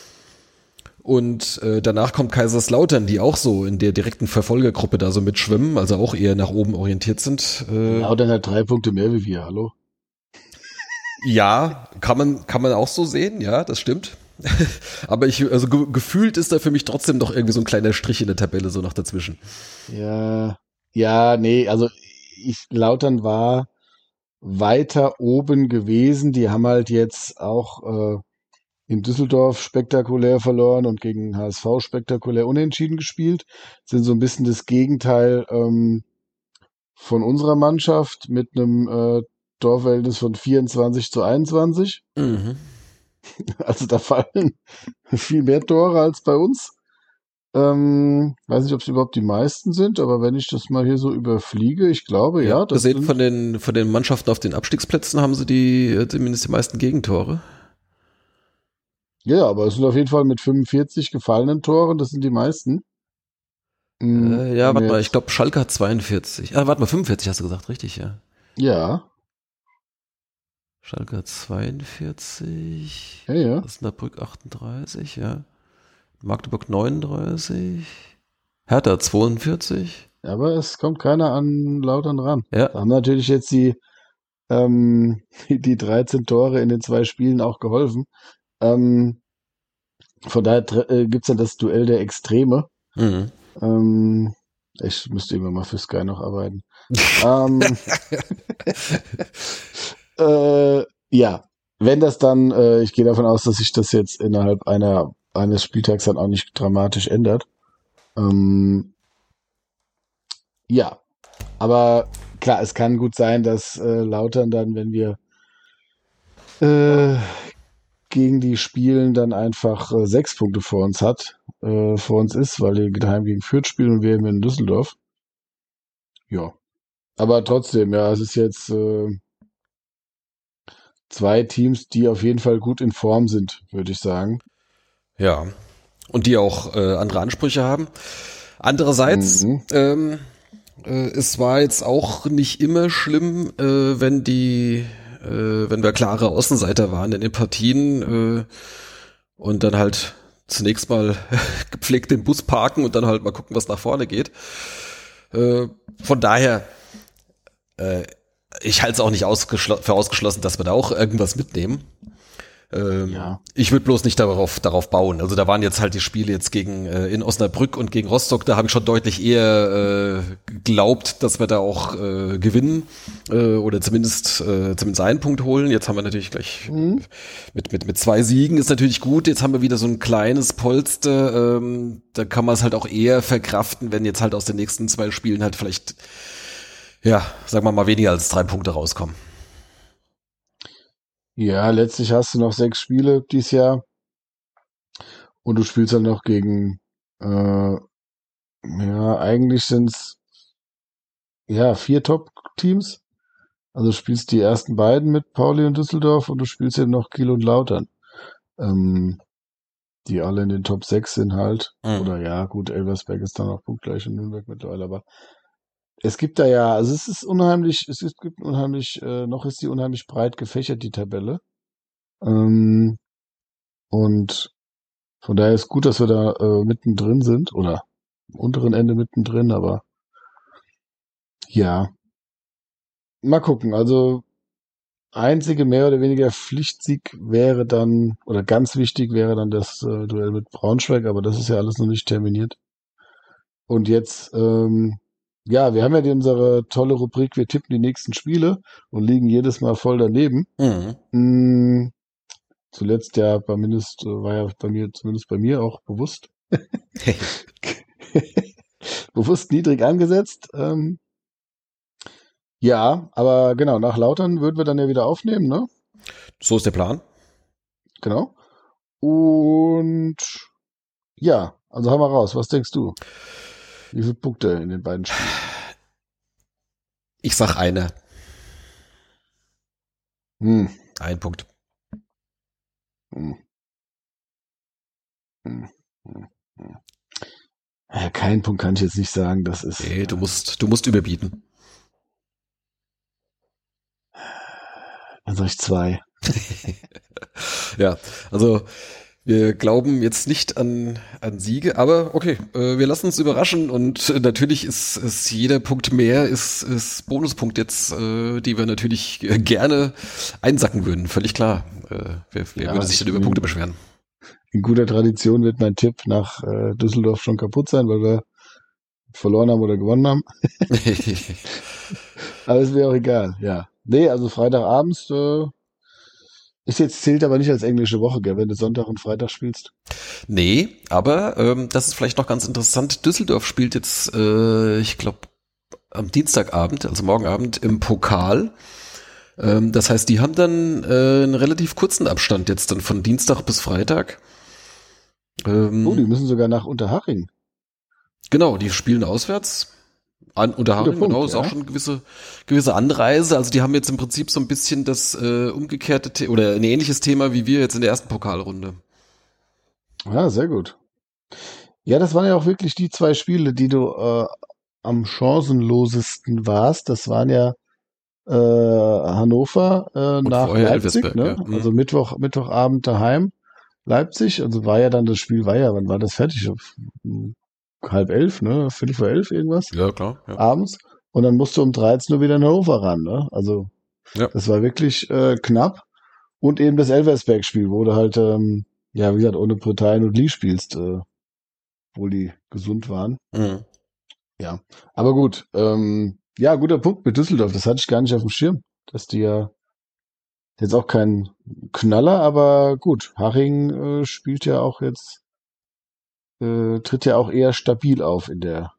Speaker 3: Und äh, danach kommt Kaiserslautern, die auch so in der direkten Verfolgergruppe da so mitschwimmen, also auch eher nach oben orientiert sind. Äh,
Speaker 5: Lautern hat drei Punkte mehr wie wir, hallo?
Speaker 3: Ja, kann man, kann man auch so sehen, ja, das stimmt. Aber ich, also ge- gefühlt ist da für mich trotzdem noch irgendwie so ein kleiner Strich in der Tabelle so noch dazwischen.
Speaker 5: Ja, ja, nee, also ich, Lautern war weiter oben gewesen. Die haben halt jetzt auch äh, in Düsseldorf spektakulär verloren und gegen H S V spektakulär unentschieden gespielt. Sind so ein bisschen das Gegenteil ähm, von unserer Mannschaft mit einem äh, Torverhältnis von vierundzwanzig zu einundzwanzig.
Speaker 3: Mhm.
Speaker 5: Also da fallen viel mehr Tore als bei uns. Ähm, weiß nicht, ob es überhaupt die meisten sind, aber wenn ich das mal hier so überfliege, ich glaube, ja.
Speaker 3: Ja,
Speaker 5: das
Speaker 3: gesehen
Speaker 5: sind,
Speaker 3: von den, von den Mannschaften auf den Abstiegsplätzen haben sie die, äh, zumindest die meisten Gegentore.
Speaker 5: ja, aber es sind auf jeden Fall mit fünfundvierzig gefallenen Toren, das sind die meisten. Mhm,
Speaker 3: Äh, ja,
Speaker 5: wenn
Speaker 3: warte
Speaker 5: wir
Speaker 3: mal,
Speaker 5: jetzt-
Speaker 3: ich glaube Schalke hat zweiundvierzig. Ah, warte mal, fünfundvierzig hast du gesagt, richtig, ja.
Speaker 5: Ja,
Speaker 3: Schalke hat zweiundvierzig.
Speaker 5: ja, ja.
Speaker 3: Osnabrück achtunddreißig, ja. Magdeburg neununddreißig. Hertha zweiundvierzig.
Speaker 5: Aber es kommt keiner an Lautern ran.
Speaker 3: Ja.
Speaker 5: Da haben natürlich jetzt die, ähm, die dreizehn Tore in den zwei Spielen auch geholfen. Ähm, von daher tre- äh, gibt's dann das Duell der Extreme.
Speaker 3: Mhm.
Speaker 5: Ähm, ich müsste immer mal für Sky noch arbeiten. ähm, äh, ja, wenn das dann, äh, ich gehe davon aus, dass sich das jetzt innerhalb einer eines Spieltags dann auch nicht dramatisch ändert. Ähm, ja, aber klar, es kann gut sein, dass äh, Lautern dann, wenn wir äh, gegen die spielen, dann einfach äh, sechs Punkte vor uns hat, äh, vor uns ist, weil die daheim gegen Fürth spielen und wir eben in Düsseldorf. Ja, aber trotzdem, ja, es ist jetzt äh, zwei Teams, die auf jeden Fall gut in Form sind, würde ich sagen.
Speaker 3: Ja. Und die auch äh, andere Ansprüche haben. Andererseits,
Speaker 5: Mhm.
Speaker 3: ähm, äh, es war jetzt auch nicht immer schlimm, äh, wenn die, äh, wenn wir klare Außenseiter waren in den Partien äh, und dann halt zunächst mal gepflegt den Bus parken und dann halt mal gucken, was nach vorne geht. Äh, von daher, äh, ich halte es auch nicht ausgeschl- für ausgeschlossen, dass wir da auch irgendwas mitnehmen. Ähm,
Speaker 5: Ja.
Speaker 3: Ich würde bloß nicht darauf, darauf bauen. Also da waren jetzt halt die Spiele jetzt gegen äh, in Osnabrück und gegen Rostock, da habe ich schon deutlich eher äh, geglaubt, dass wir da auch äh, gewinnen äh, oder zumindest äh, zumindest einen Punkt holen. Jetzt haben wir natürlich gleich
Speaker 5: Mhm.
Speaker 3: mit mit mit zwei Siegen ist natürlich gut. Jetzt haben wir wieder so ein kleines Polster. Ähm, da kann man es halt auch eher verkraften, wenn jetzt halt aus den nächsten zwei Spielen halt vielleicht ja, sagen wir mal weniger als drei Punkte rauskommen.
Speaker 5: Ja, letztlich hast du noch sechs Spiele dieses Jahr und du spielst dann noch gegen, äh, ja, eigentlich sind's ja vier Top-Teams. Also du spielst die ersten beiden mit Pauli und Düsseldorf und du spielst eben noch Kiel und Lautern, ähm, die alle in den Top sechs sind halt.
Speaker 3: Mhm.
Speaker 5: Oder ja, gut, Elversberg ist dann auch punktgleich in Nürnberg mittlerweile, aber es gibt da ja, also es ist unheimlich, es ist, gibt unheimlich, äh, noch ist die unheimlich breit gefächert, die Tabelle. Ähm, und von daher ist gut, dass wir da äh, mittendrin sind oder am unteren Ende mittendrin, aber ja, mal gucken. Also einzige mehr oder weniger Pflichtsieg wäre dann, oder ganz wichtig wäre dann das äh, Duell mit Braunschweig, aber das ist ja alles noch nicht terminiert. Und jetzt, ähm, ja, wir haben ja die, unsere tolle Rubrik, wir tippen die nächsten Spiele und liegen jedes Mal voll daneben.
Speaker 3: Mhm.
Speaker 5: Mm, zuletzt ja bei mindest, äh, war ja bei mir, zumindest bei mir auch bewusst. bewusst niedrig angesetzt. Ähm, ja, aber genau, nach Lautern würden wir dann ja wieder aufnehmen, ne?
Speaker 3: So ist der Plan.
Speaker 5: Genau. Und ja, also hau mal raus, was denkst du? Wie viele Punkte in den beiden Spielen?
Speaker 3: Ich sag eine.
Speaker 5: Hm.
Speaker 3: Ein Punkt.
Speaker 5: Hm. Hm. Hm. Hm. Ja, keinen Punkt kann ich jetzt nicht sagen, das ist.
Speaker 3: Nee, du musst, du musst überbieten.
Speaker 5: Dann sag ich zwei.
Speaker 3: Ja, also Wir glauben jetzt nicht an, an Siege, aber okay, äh, wir lassen uns überraschen und äh, natürlich ist, ist jeder Punkt mehr, ist, ist Bonuspunkt jetzt, äh, die wir natürlich äh, gerne einsacken würden, völlig klar. Äh, wer wer
Speaker 5: Ja,
Speaker 3: würde sich denn über
Speaker 5: in-
Speaker 3: Punkte beschweren?
Speaker 5: In guter Tradition wird mein Tipp nach äh, Düsseldorf schon kaputt sein, weil wir verloren haben oder gewonnen haben. Aber es wäre auch egal, ja. Nee, also Freitagabends äh, ist jetzt, zählt aber nicht als englische Woche, gell, wenn du Sonntag und Freitag spielst.
Speaker 3: Nee, aber ähm, das ist vielleicht noch ganz interessant. Düsseldorf spielt jetzt, äh, ich glaube, am Dienstagabend, also morgen Abend im Pokal. Ähm, das heißt, die haben dann äh, einen relativ kurzen Abstand jetzt dann von Dienstag bis Freitag. Ähm,
Speaker 5: Oh, die müssen sogar nach Unterhaching.
Speaker 3: Genau, die spielen auswärts. An Unterhaching,
Speaker 5: Guter Punkt,
Speaker 3: genau, ist
Speaker 5: ja.
Speaker 3: auch schon eine gewisse, gewisse Anreise. Also die haben jetzt im Prinzip so ein bisschen das äh, umgekehrte The- oder ein ähnliches Thema wie wir jetzt in der ersten Pokalrunde.
Speaker 5: Ja, sehr gut. Ja, das waren ja auch wirklich die zwei Spiele, die du äh, am chancenlosesten warst. Das waren ja äh, Hannover äh, nach
Speaker 3: vorher
Speaker 5: Leipzig,
Speaker 3: Elversberg,
Speaker 5: ne?
Speaker 3: ja. Mhm.
Speaker 5: Also Mittwoch, Mittwochabend daheim, Leipzig. Also war ja dann das Spiel, war ja, wann war das fertig? Auf, hm, halb elf, ne? Viertel vor elf irgendwas
Speaker 3: Ja, klar. Ja.
Speaker 5: abends. Und dann musst du um dreizehn Uhr wieder in Hannover ran, ne? Also
Speaker 3: Ja.
Speaker 5: das war wirklich äh, knapp. Und eben das Elversberg-Spiel, wo du halt, ähm, ja, wie gesagt, ohne Britannien und Lee spielst, äh, obwohl die gesund waren.
Speaker 3: Mhm.
Speaker 5: Ja, aber gut. Ähm, ja, guter Punkt mit Düsseldorf. Das hatte ich gar nicht auf dem Schirm, dass die ja jetzt auch kein Knaller, aber gut. Haching äh, spielt ja auch jetzt, äh, tritt ja auch eher stabil auf in der.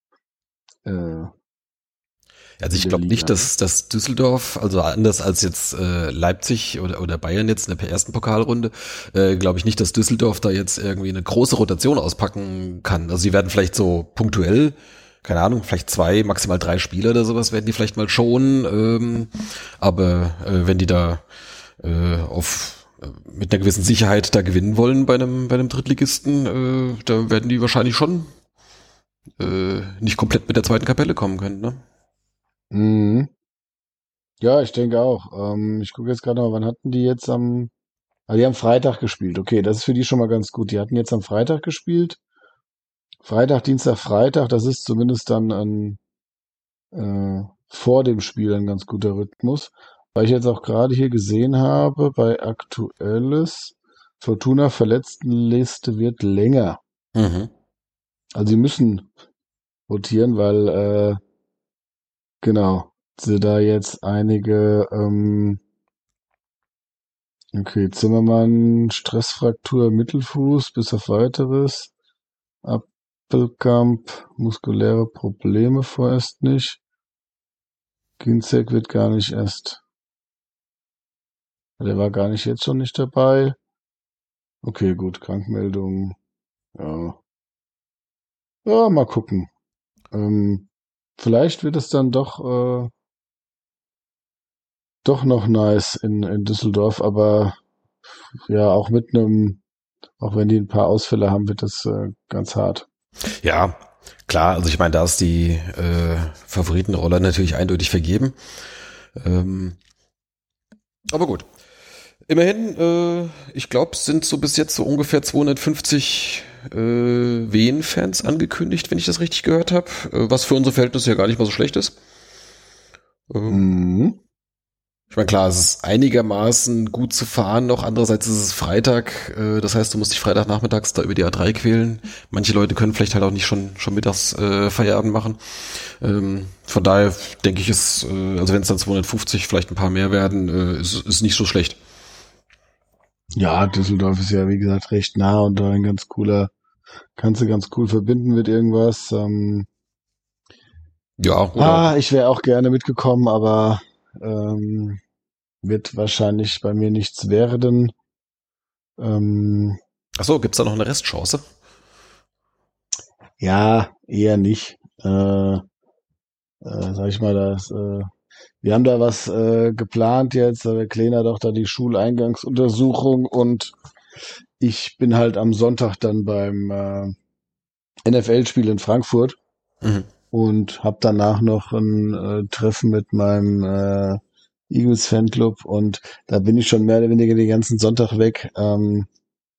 Speaker 5: Äh,
Speaker 3: Also ich
Speaker 5: in der
Speaker 3: glaube
Speaker 5: Liga,
Speaker 3: nicht, dass, dass Düsseldorf, also anders als jetzt äh, Leipzig oder, oder Bayern jetzt in der ersten Pokalrunde, äh, glaube ich nicht, dass Düsseldorf da jetzt irgendwie eine große Rotation auspacken kann. Also sie werden vielleicht so punktuell, keine Ahnung, vielleicht zwei, maximal drei Spieler oder sowas werden die vielleicht mal schonen, ähm, aber äh, wenn die da äh, auf äh, mit einer gewissen Sicherheit da gewinnen wollen bei einem bei einem Drittligisten, äh, da werden die wahrscheinlich schon äh, nicht komplett mit der zweiten Kapelle kommen können, ne?
Speaker 5: Mhm. Ja, ich denke auch. Ähm, ich gucke jetzt gerade mal, wann hatten die jetzt am, ah, die haben Freitag gespielt. Okay, das ist für die schon mal ganz gut. Die hatten jetzt am Freitag gespielt. Freitag, Dienstag, Freitag, das ist zumindest dann ein, äh, vor dem Spiel ein ganz guter Rhythmus. Weil ich jetzt auch gerade hier gesehen habe, bei Aktuelles, Fortuna Verletztenliste wird länger.
Speaker 3: Mhm.
Speaker 5: Also sie müssen rotieren, weil, äh, genau, sie da jetzt einige, ähm, okay, Zimmermann, Stressfraktur, Mittelfuß, bis auf weiteres. Appelkamp, muskuläre Probleme vorerst nicht. Ginzek wird gar nicht erst. Der war gar nicht jetzt schon nicht dabei. Okay, gut, Krankmeldung. Ja. Ja, mal gucken. Ähm, vielleicht wird es dann doch, äh, doch noch nice in, in Düsseldorf, aber ja, auch mit einem, auch wenn die ein paar Ausfälle haben, wird das äh, ganz hart.
Speaker 3: Ja, klar, also ich meine, da ist die äh, Favoritenrolle natürlich eindeutig vergeben. Ähm, aber gut. Immerhin, äh, ich glaube, es sind so bis jetzt so ungefähr zweihundertfünfzig äh, Wien-Fans angekündigt, wenn ich das richtig gehört habe, äh, was für unsere Verhältnisse ja gar nicht mal so schlecht ist. Ähm,
Speaker 5: Mhm.
Speaker 3: Ich meine, klar, es ist einigermaßen gut zu fahren noch. Andererseits ist es Freitag. Äh, das heißt, du musst dich Freitagnachmittags da über die A drei quälen. Manche Leute können vielleicht halt auch nicht schon schon mittags äh, Feierabend machen. Ähm, von daher denke ich, ist, äh, also wenn es dann zweihundertfünfzig, vielleicht ein paar mehr werden, äh, ist, ist nicht so schlecht.
Speaker 5: Ja, Düsseldorf ist ja, wie gesagt, recht nah und da ein ganz cooler, kannst du ganz cool verbinden mit irgendwas. Ähm,
Speaker 3: Ja, oder?
Speaker 5: ah, ich wäre auch gerne mitgekommen, aber ähm, wird wahrscheinlich bei mir nichts werden. Ähm,
Speaker 3: Ach so, gibt's da noch eine Restchance?
Speaker 5: ja, eher nicht. Äh, äh, sag ich mal, das, äh, wir haben da was äh, geplant jetzt. Der Kleine hat auch da die Schuleingangsuntersuchung und ich bin halt am Sonntag dann beim äh, N F L-Spiel in Frankfurt
Speaker 3: Mhm.
Speaker 5: und habe danach noch ein äh, Treffen mit meinem äh, Eagles Fanclub und da bin ich schon mehr oder weniger den ganzen Sonntag weg. Ähm,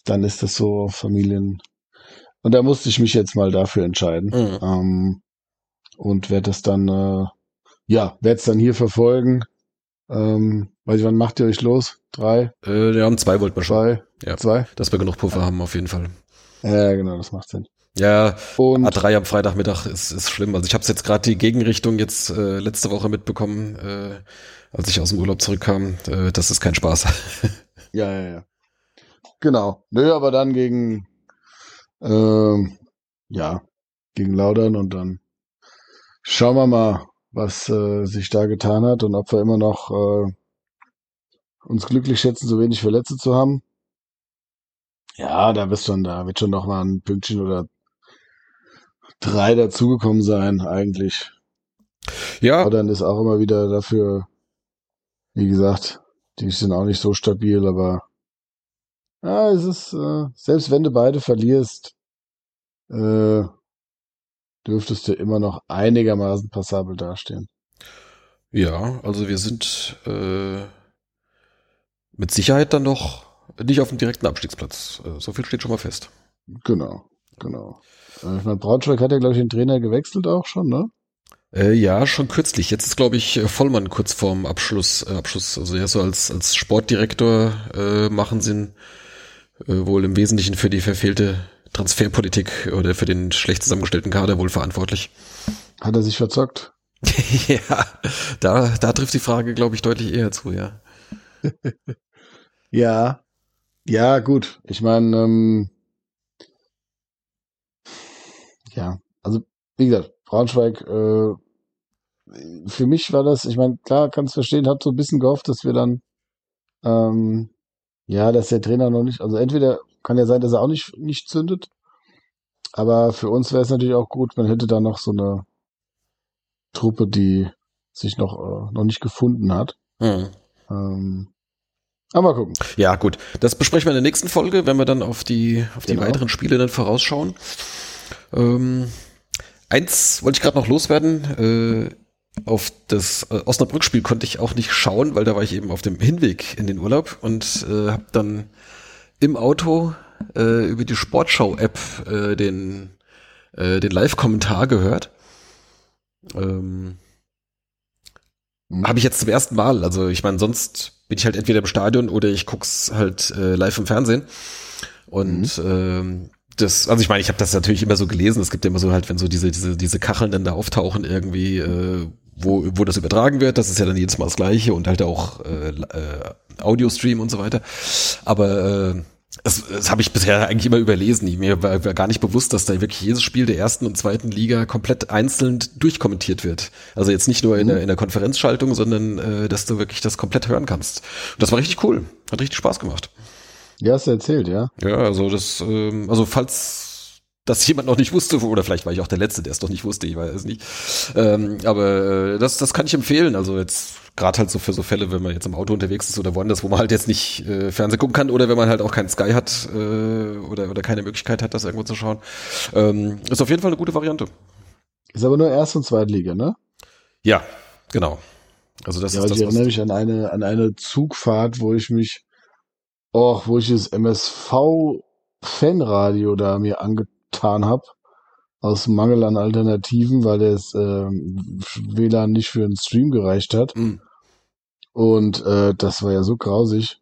Speaker 5: dann ist das so Familien. Und da musste ich mich jetzt mal dafür entscheiden.
Speaker 3: Mhm.
Speaker 5: Ähm, und werde das dann, äh, ja, werde es dann hier verfolgen. Ähm, weiß ich, wann macht ihr euch los? Drei?
Speaker 3: Äh, ja, um zwei wollten wir schon.
Speaker 5: Zwei?
Speaker 3: Ja.
Speaker 5: Zwei?
Speaker 3: Dass wir genug Puffer haben, auf jeden Fall.
Speaker 5: Ja, genau, das macht Sinn.
Speaker 3: Ja,
Speaker 5: Und
Speaker 3: A drei am Freitagmittag ist, ist schlimm. Also ich habe jetzt gerade die Gegenrichtung jetzt äh, letzte Woche mitbekommen, äh, als ich aus dem Urlaub zurückkam. Äh, das ist kein Spaß.
Speaker 5: ja, ja, ja. Genau. Nö, aber dann gegen, ähm, ja, gegen Laudern und dann schauen wir mal, was äh, sich da getan hat und ob wir immer noch äh, uns glücklich schätzen, so wenig Verletzte zu haben. Ja, da wird schon, da wird schon noch mal ein Pünktchen oder drei dazugekommen sein, eigentlich.
Speaker 3: Ja,
Speaker 5: Laudern ist auch immer wieder dafür, wie gesagt, die sind auch nicht so stabil, aber ja, es ist, äh, selbst wenn du beide verlierst, äh, dürftest du immer noch einigermaßen passabel dastehen.
Speaker 3: ja, also wir sind äh, mit Sicherheit dann noch nicht auf dem direkten Abstiegsplatz. Äh, so viel steht schon mal fest.
Speaker 5: Genau, genau. Äh, ich meine, Braunschweig hat ja, glaube ich, den Trainer gewechselt auch schon, ne?
Speaker 3: Äh, ja, schon kürzlich. Jetzt ist, glaube ich, Vollmann kurz vorm Abschluss. Äh, Abschluss. Also ja, so als als Sportdirektor äh, machen sie ihn äh, wohl im Wesentlichen für die verfehlte Transferpolitik oder für den schlecht zusammengestellten Kader wohl verantwortlich.
Speaker 5: Hat er sich verzockt?
Speaker 3: Ja, da da trifft die Frage, glaube ich, deutlich eher zu, ja.
Speaker 5: Ja, ja, gut. Ich meine, ähm, ja, also wie gesagt, Braunschweig, äh, für mich war das, ich meine, klar, kannst verstehen, hat so ein bisschen gehofft, dass wir dann, ähm, ja, dass der Trainer noch nicht, also entweder kann ja sein, dass er auch nicht nicht zündet, aber für uns wäre es natürlich auch gut, man hätte da noch so eine Truppe, die sich noch äh, noch nicht gefunden hat.
Speaker 3: Hm.
Speaker 5: Ähm, aber mal gucken.
Speaker 3: Ja, gut. Das besprechen wir in der nächsten Folge, wenn wir dann auf die auf die
Speaker 5: Genau.
Speaker 3: weiteren Spiele dann vorausschauen. Ähm, eins wollte ich gerade noch loswerden. Äh, auf das äh, Osnabrück-Spiel konnte ich auch nicht schauen, weil da war ich eben auf dem Hinweg in den Urlaub und äh, habe dann im Auto äh, über die Sportschau-App äh, den äh, den Live-Kommentar gehört. Ähm,
Speaker 5: Mhm.
Speaker 3: Habe ich jetzt zum ersten Mal. Also ich meine, sonst bin ich halt entweder im Stadion oder ich guck's halt äh, live im Fernsehen. Und ähm, das, also ich meine, ich habe das natürlich immer so gelesen. Es gibt ja immer so halt, wenn so diese diese diese Kacheln dann da auftauchen irgendwie, äh, wo wo das übertragen wird. Das ist ja dann jedes Mal das Gleiche und halt auch äh, äh, Audio-Stream und so weiter. Aber äh, Das, das habe ich bisher eigentlich immer überlesen. Mir war, war gar nicht bewusst, dass da wirklich jedes Spiel der ersten und zweiten Liga komplett einzeln durchkommentiert wird. Also jetzt nicht nur in,
Speaker 5: Mhm.
Speaker 3: der, in der Konferenzschaltung, sondern äh, dass du wirklich das komplett hören kannst. Und das war richtig cool. Hat richtig Spaß gemacht.
Speaker 5: Ja, hast du erzählt, ja.
Speaker 3: Ja, also das, ähm, also falls das jemand noch nicht wusste, oder vielleicht war ich auch der Letzte, der es noch nicht wusste, ich weiß es nicht. Ähm, aber äh, das, das kann ich empfehlen. Also jetzt gerade halt so für so Fälle, wenn man jetzt im Auto unterwegs ist oder woanders, wo man halt jetzt nicht äh, Fernsehen gucken kann oder wenn man halt auch keinen Sky hat äh, oder oder keine Möglichkeit hat, das irgendwo zu schauen. Ähm, ist auf jeden Fall eine gute Variante.
Speaker 5: Ist aber nur Erst- und Zweitliga, ne?
Speaker 3: Ja, genau. Also das
Speaker 5: Ja,
Speaker 3: ist
Speaker 5: also
Speaker 3: das,
Speaker 5: ich
Speaker 3: was
Speaker 5: erinnere mich an eine, an eine Zugfahrt, wo ich mich, oh, wo ich das M S V-Fanradio da mir angetan habe, aus Mangel an Alternativen, weil das ähm, W L A N nicht für einen Stream gereicht hat.
Speaker 3: Mm.
Speaker 5: Und äh, das war ja so grausig.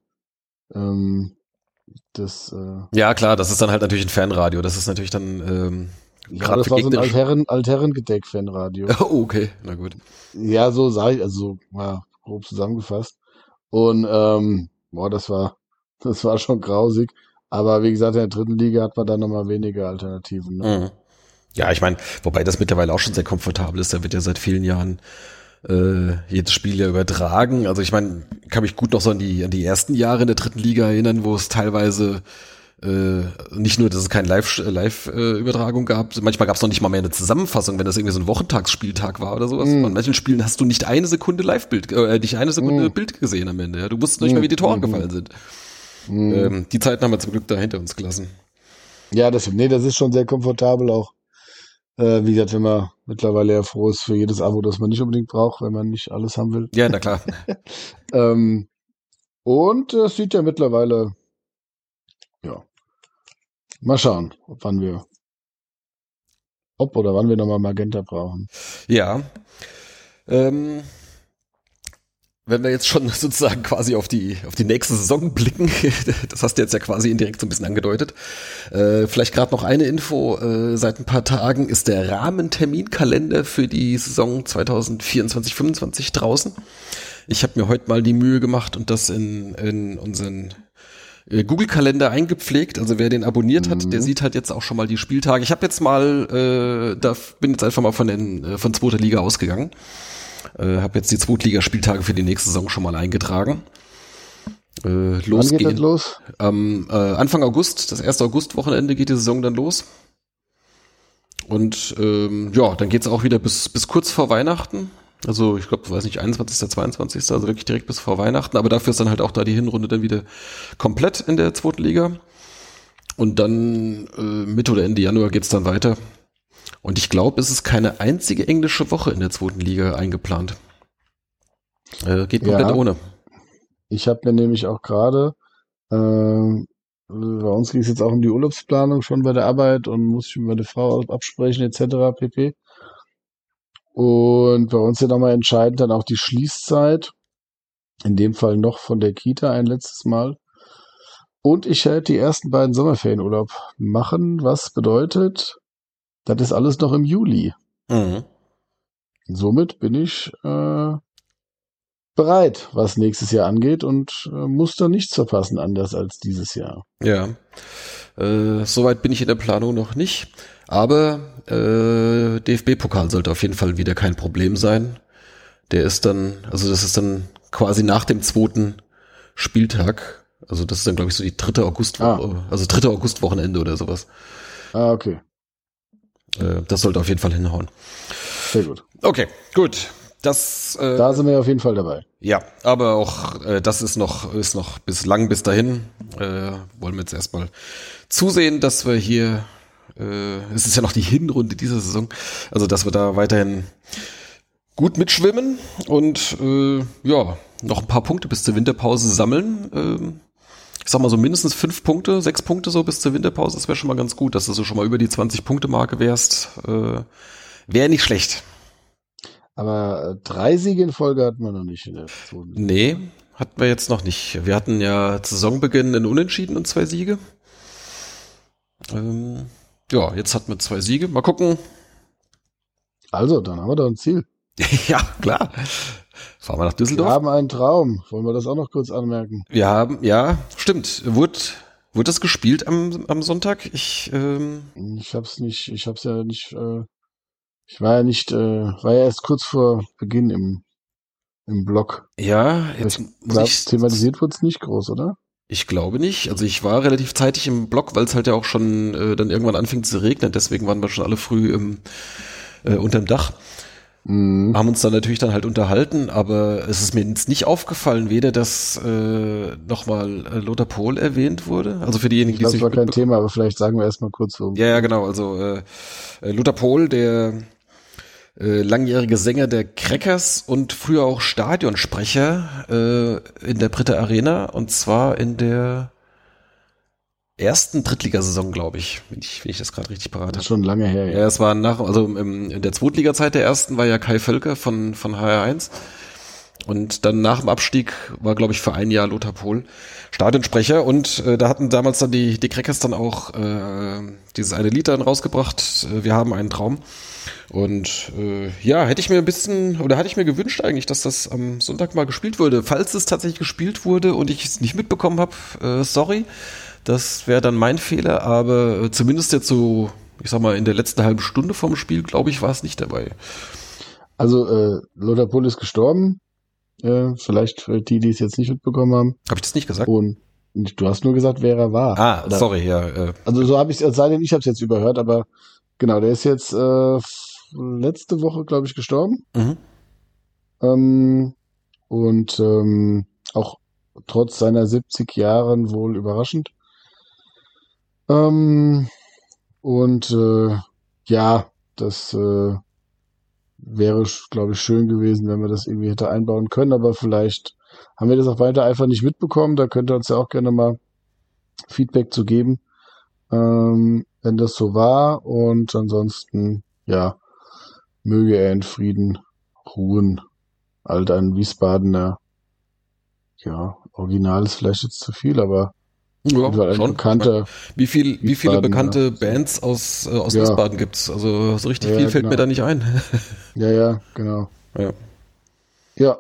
Speaker 5: Ähm, das, äh,
Speaker 3: Ja, klar, das ist dann halt natürlich ein Fernradio. Das ist natürlich dann ähm,
Speaker 5: ja,
Speaker 3: gerade
Speaker 5: das
Speaker 3: für
Speaker 5: war so ein
Speaker 3: Gegner.
Speaker 5: Altherren, Altherrengedeck-Fanradio.
Speaker 3: Oh, okay, na gut.
Speaker 5: Ja, so sage ich, also mal grob zusammengefasst. Und ähm, boah, das war, das war schon grausig. Aber wie gesagt, in der dritten Liga hat man dann nochmal weniger Alternativen. Ne?
Speaker 3: Mhm. Ja, ich meine, wobei das mittlerweile auch schon sehr komfortabel ist. Da wird ja seit vielen Jahren äh, jedes Spiel ja übertragen. Also ich meine, kann mich gut noch so an die an die ersten Jahre in der dritten Liga erinnern, wo es teilweise äh, nicht nur, dass es keine Live Live äh, Übertragung gab. Manchmal gab es noch nicht mal mehr eine Zusammenfassung, wenn das irgendwie so ein Wochentagsspieltag war oder sowas.
Speaker 5: Mhm.
Speaker 3: An manchen Spielen hast du nicht eine Sekunde Live-Bild, äh, nicht eine Sekunde
Speaker 5: Mhm.
Speaker 3: Bild gesehen am Ende. Ja? Du wusstest nicht mehr, wie die Tore gefallen sind.
Speaker 5: Mhm.
Speaker 3: Ähm, die Zeiten haben wir zum Glück da hinter uns gelassen.
Speaker 5: Ja, das, nee, das ist schon sehr komfortabel auch. Äh, wie gesagt, wenn man mittlerweile ja froh ist für jedes Abo, das man nicht unbedingt braucht, wenn man nicht alles haben will.
Speaker 3: Ja, na klar.
Speaker 5: Ähm, und es sieht ja mittlerweile, ja, Mal schauen, ob wann wir, ob oder wann wir nochmal Magenta brauchen.
Speaker 3: Ja. Ähm, wenn wir jetzt schon sozusagen quasi auf die auf die nächste Saison blicken, das hast du jetzt ja quasi indirekt so ein bisschen angedeutet. Äh, vielleicht gerade noch eine Info, äh, seit ein paar Tagen ist der Rahmenterminkalender für die Saison zwanzig vierundzwanzig fünfundzwanzig draußen. Ich habe mir heute mal die Mühe gemacht und das in, in unseren äh, Google-Kalender eingepflegt. Also wer den abonniert hat, mhm. der sieht halt jetzt auch schon mal die Spieltage. Ich habe jetzt mal, äh, da bin jetzt einfach mal von den äh, von zweiter Liga ausgegangen. Äh, habe jetzt die Zweitligaspieltage für die nächste Saison schon mal eingetragen. Äh, los
Speaker 5: Wann geht
Speaker 3: geht
Speaker 5: das los?
Speaker 3: Am äh, Anfang August, das erste August-Wochenende geht die Saison dann los. Und ähm, ja, dann geht's auch wieder bis bis kurz vor Weihnachten. Also ich glaube, weiß nicht, einundzwanzigsten, zweiundzwanzigsten Also wirklich direkt bis vor Weihnachten. Aber dafür ist dann halt auch da die Hinrunde dann wieder komplett in der zweiten Liga. Und dann äh, Mitte oder Ende Januar geht's dann weiter. Und ich glaube, es ist keine einzige englische Woche in der zweiten Liga eingeplant. Äh, geht komplett
Speaker 5: Ja.
Speaker 3: ohne.
Speaker 5: Ich habe mir nämlich auch gerade, äh, bei uns ging es jetzt auch um die Urlaubsplanung schon bei der Arbeit und muss ich mit meiner Frau absprechen et cetera pp. Und bei uns ja nochmal entscheidend dann auch die Schließzeit. In dem Fall noch von der Kita ein letztes Mal. Und ich werde die ersten beiden Sommerferienurlaub machen, was bedeutet, das ist alles noch im Juli.
Speaker 3: Mhm.
Speaker 5: Somit bin ich äh, bereit, was nächstes Jahr angeht und äh, muss da nichts verpassen, anders als dieses Jahr.
Speaker 3: Ja, äh, soweit bin ich in der Planung noch nicht. Aber äh, D F B-Pokal sollte auf jeden Fall wieder kein Problem sein. Der ist dann, also das ist dann quasi nach dem zweiten Spieltag. Also das ist dann, glaube ich, so die dritte Augustwoche,
Speaker 5: Ah.
Speaker 3: also dritte Augustwochenende oder sowas.
Speaker 5: Ah, okay.
Speaker 3: Äh, das sollte auf jeden Fall hinhauen.
Speaker 5: Sehr gut.
Speaker 3: Okay, gut. Das äh,
Speaker 5: Da sind wir auf jeden Fall dabei.
Speaker 3: ja, aber auch äh, das ist noch ist noch bislang bis dahin. Äh, wollen wir jetzt erstmal zusehen, dass wir hier äh, es ist ja noch die Hinrunde dieser Saison, also dass wir da weiterhin gut mitschwimmen und äh, ja, noch ein paar Punkte bis zur Winterpause sammeln. Ähm, ich sag mal so mindestens fünf Punkte, sechs Punkte so bis zur Winterpause, das wäre schon mal ganz gut, dass du so schon mal über die zwanzig-Punkte-Marke wärst. Äh, wäre nicht schlecht.
Speaker 5: Aber äh, drei Siege in Folge hatten wir noch nicht in der zweiten.
Speaker 3: Nee, hatten wir jetzt noch nicht. Wir hatten ja zu Saisonbeginn einen Unentschieden und zwei Siege. Ähm, ja, jetzt hatten wir zwei Siege. Mal gucken.
Speaker 5: Also, dann haben wir da ein Ziel.
Speaker 3: Ja, klar. Fahren wir nach
Speaker 5: Wir
Speaker 3: Düsseldorf.
Speaker 5: haben einen Traum. Wollen wir das auch noch kurz anmerken?
Speaker 3: Wir haben, ja, stimmt. Wurde, wurde das gespielt am, am Sonntag? Ich, ähm,
Speaker 5: Ich hab's nicht, ich hab's ja nicht, äh, ich war ja nicht, äh, war ja erst kurz vor Beginn im, im Blog.
Speaker 3: ja, jetzt
Speaker 5: Ich
Speaker 3: muss
Speaker 5: glaub,
Speaker 3: ich,
Speaker 5: thematisiert wurde es nicht groß, oder?
Speaker 3: ich glaube nicht. Also ich war relativ zeitig im Block, weil es halt ja auch schon äh, dann irgendwann anfing zu regnen. Deswegen waren wir schon alle früh im, äh, unterm Dach.
Speaker 5: Mhm.
Speaker 3: Haben uns dann natürlich dann halt unterhalten, aber es ist mir jetzt nicht aufgefallen, weder dass äh, nochmal äh, Lothar Pohl erwähnt wurde, also für diejenigen,
Speaker 5: Ich
Speaker 3: die
Speaker 5: glaube,
Speaker 3: es
Speaker 5: es
Speaker 3: nicht
Speaker 5: war kein
Speaker 3: mitbekommen.
Speaker 5: Thema, aber vielleicht sagen wir erstmal kurz, worum.
Speaker 3: Ja, ja, genau, also äh, äh, Lothar Pohl, der äh, langjährige Sänger der Crackers und früher auch Stadionsprecher äh, in der Britta Arena, und zwar in der ersten Drittligasaison, glaube ich, wenn ich, wenn ich das gerade richtig parat
Speaker 5: Das
Speaker 3: habe.
Speaker 5: ist schon lange her,
Speaker 3: Ja,
Speaker 5: ja.
Speaker 3: es war nach, also im, in der Zweitliga-Zeit der ersten war ja Kai Völker von, von H R eins. Und dann nach dem Abstieg war, glaube ich, für ein Jahr Lothar Pohl Stadionsprecher. Und äh, da hatten damals dann die, die Crackers dann auch äh, dieses eine Lied dann rausgebracht, äh, wir haben einen Traum. Und äh, ja, hätte ich mir ein bisschen, oder hatte ich mir gewünscht eigentlich, dass das am Sonntag mal gespielt wurde. Falls es tatsächlich gespielt wurde und ich es nicht mitbekommen habe, äh, sorry. Das wäre dann mein Fehler, aber äh, zumindest jetzt so, ich sag mal, in der letzten halben Stunde vom Spiel, glaube ich, war es nicht dabei.
Speaker 5: Also, äh, Lothar Pohl ist gestorben. Äh, vielleicht für die, die es jetzt nicht mitbekommen haben.
Speaker 3: Habe ich das nicht gesagt?
Speaker 5: Und du hast nur gesagt, wer er war.
Speaker 3: Ah,
Speaker 5: Oder-
Speaker 3: sorry, ja. Äh,
Speaker 5: Also so habe ich es, sei denn, ich habe es jetzt überhört, aber genau, der ist jetzt äh, letzte Woche, glaube ich, gestorben.
Speaker 3: mhm.
Speaker 5: Ähm, und ähm, auch trotz seiner siebzig Jahren wohl überraschend. Ähm, und äh, ja, das äh, wäre, glaube ich, schön gewesen, wenn wir das irgendwie hätte einbauen können, aber vielleicht haben wir das auch weiter einfach nicht mitbekommen. Da könnt ihr uns ja auch gerne mal Feedback zu geben. ähm, wenn das so war. Und ansonsten, ja, möge er in Frieden ruhen. Halt ein Wiesbadener, ja, Original ist vielleicht jetzt zu viel, aber
Speaker 3: Ja,
Speaker 5: ein
Speaker 3: schon.
Speaker 5: bekannter.
Speaker 3: Wie viel, wie viele
Speaker 5: Wiesbaden,
Speaker 3: bekannte
Speaker 5: ja.
Speaker 3: Bands aus, äh, aus
Speaker 5: Ja.
Speaker 3: Wiesbaden gibt's? Also so richtig
Speaker 5: Ja,
Speaker 3: viel fällt
Speaker 5: genau.
Speaker 3: mir da nicht ein.
Speaker 5: Ja, ja, genau.
Speaker 3: Ja.
Speaker 5: Ja,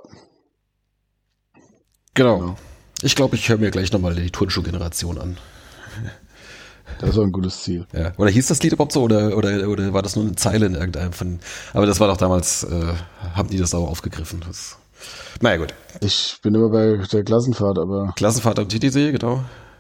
Speaker 3: Genau.
Speaker 5: Genau.
Speaker 3: Ich glaube, ich höre mir gleich nochmal die Turnschuh-Generation an.
Speaker 5: das ist auch ein gutes Ziel.
Speaker 3: Ja. Oder hieß das Lied überhaupt so oder, oder, oder war das nur eine Zeile in irgendeinem von. Aber das war doch damals, äh, haben die das auch aufgegriffen. Das, naja, gut.
Speaker 5: Ich bin immer bei der Klassenfahrt, aber
Speaker 3: Klassenfahrt am Titisee, genau.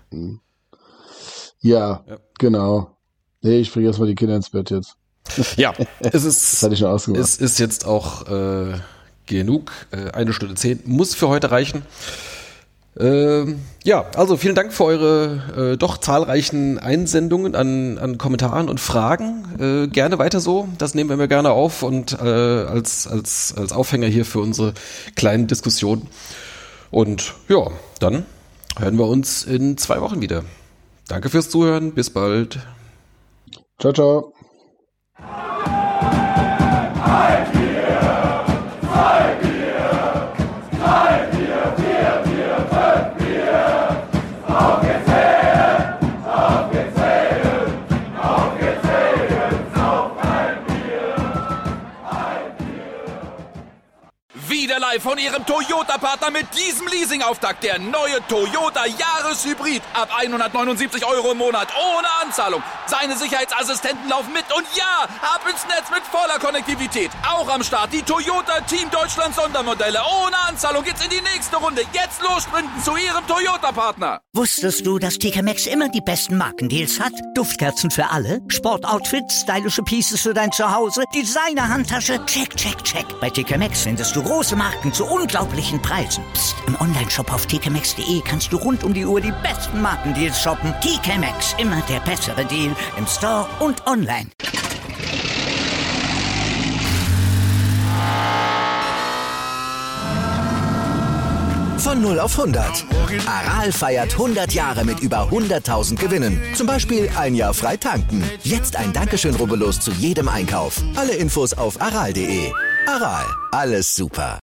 Speaker 5: ja,
Speaker 3: Ja.
Speaker 5: genau. Nee, ich bringe erstmal die Kinder ins Bett jetzt.
Speaker 3: Ja, es
Speaker 5: Das
Speaker 3: ist,
Speaker 5: hatte ich schon ausgemacht.
Speaker 3: es ist jetzt auch äh, genug. Äh, eine Stunde zehn muss für heute reichen. Ähm, ja, also vielen Dank für eure äh, doch zahlreichen Einsendungen an, an Kommentaren und Fragen. Äh, gerne weiter so, das nehmen wir mir gerne auf und äh, als, als, als Aufhänger hier für unsere kleinen Diskussionen. Und ja, dann hören wir uns in zwei Wochen wieder. Danke fürs Zuhören, bis bald.
Speaker 5: Ciao, ciao.
Speaker 2: Wieder live von Ihrem Toyota-Partner mit diesem Leasing-Auftakt. Der neue Toyota Jahreshybrid. Ab hundertneunundsiebzig Euro im Monat. Ohne Anzahlung. Seine Sicherheitsassistenten laufen mit. Und ja, ab ins Netz mit voller Konnektivität. Auch am Start die Toyota Team Deutschland Sondermodelle. Ohne Anzahlung geht's in die nächste Runde. Jetzt los sprinten zu Ihrem Toyota-Partner.
Speaker 1: Wusstest du, dass T K Maxx immer die besten Markendeals hat? Duftkerzen für alle, Sportoutfits, stylische Pieces für dein Zuhause, Designer-Handtasche, check, check, check. Bei T K Maxx findest du große Marken zu unglaublichen Preisen. Psst. Im Onlineshop auf t k maxx punkt de kannst du rund um die Uhr die besten Markendeals shoppen. T K Maxx, immer der bessere Deal im Store und online.
Speaker 6: Von null auf hundert. Aral feiert hundert Jahre mit über hunderttausend Gewinnen. Zum Beispiel ein Jahr frei tanken. Jetzt ein Dankeschön, rubbellos zu jedem Einkauf. Alle Infos auf aral punkt de. Aral, alles super.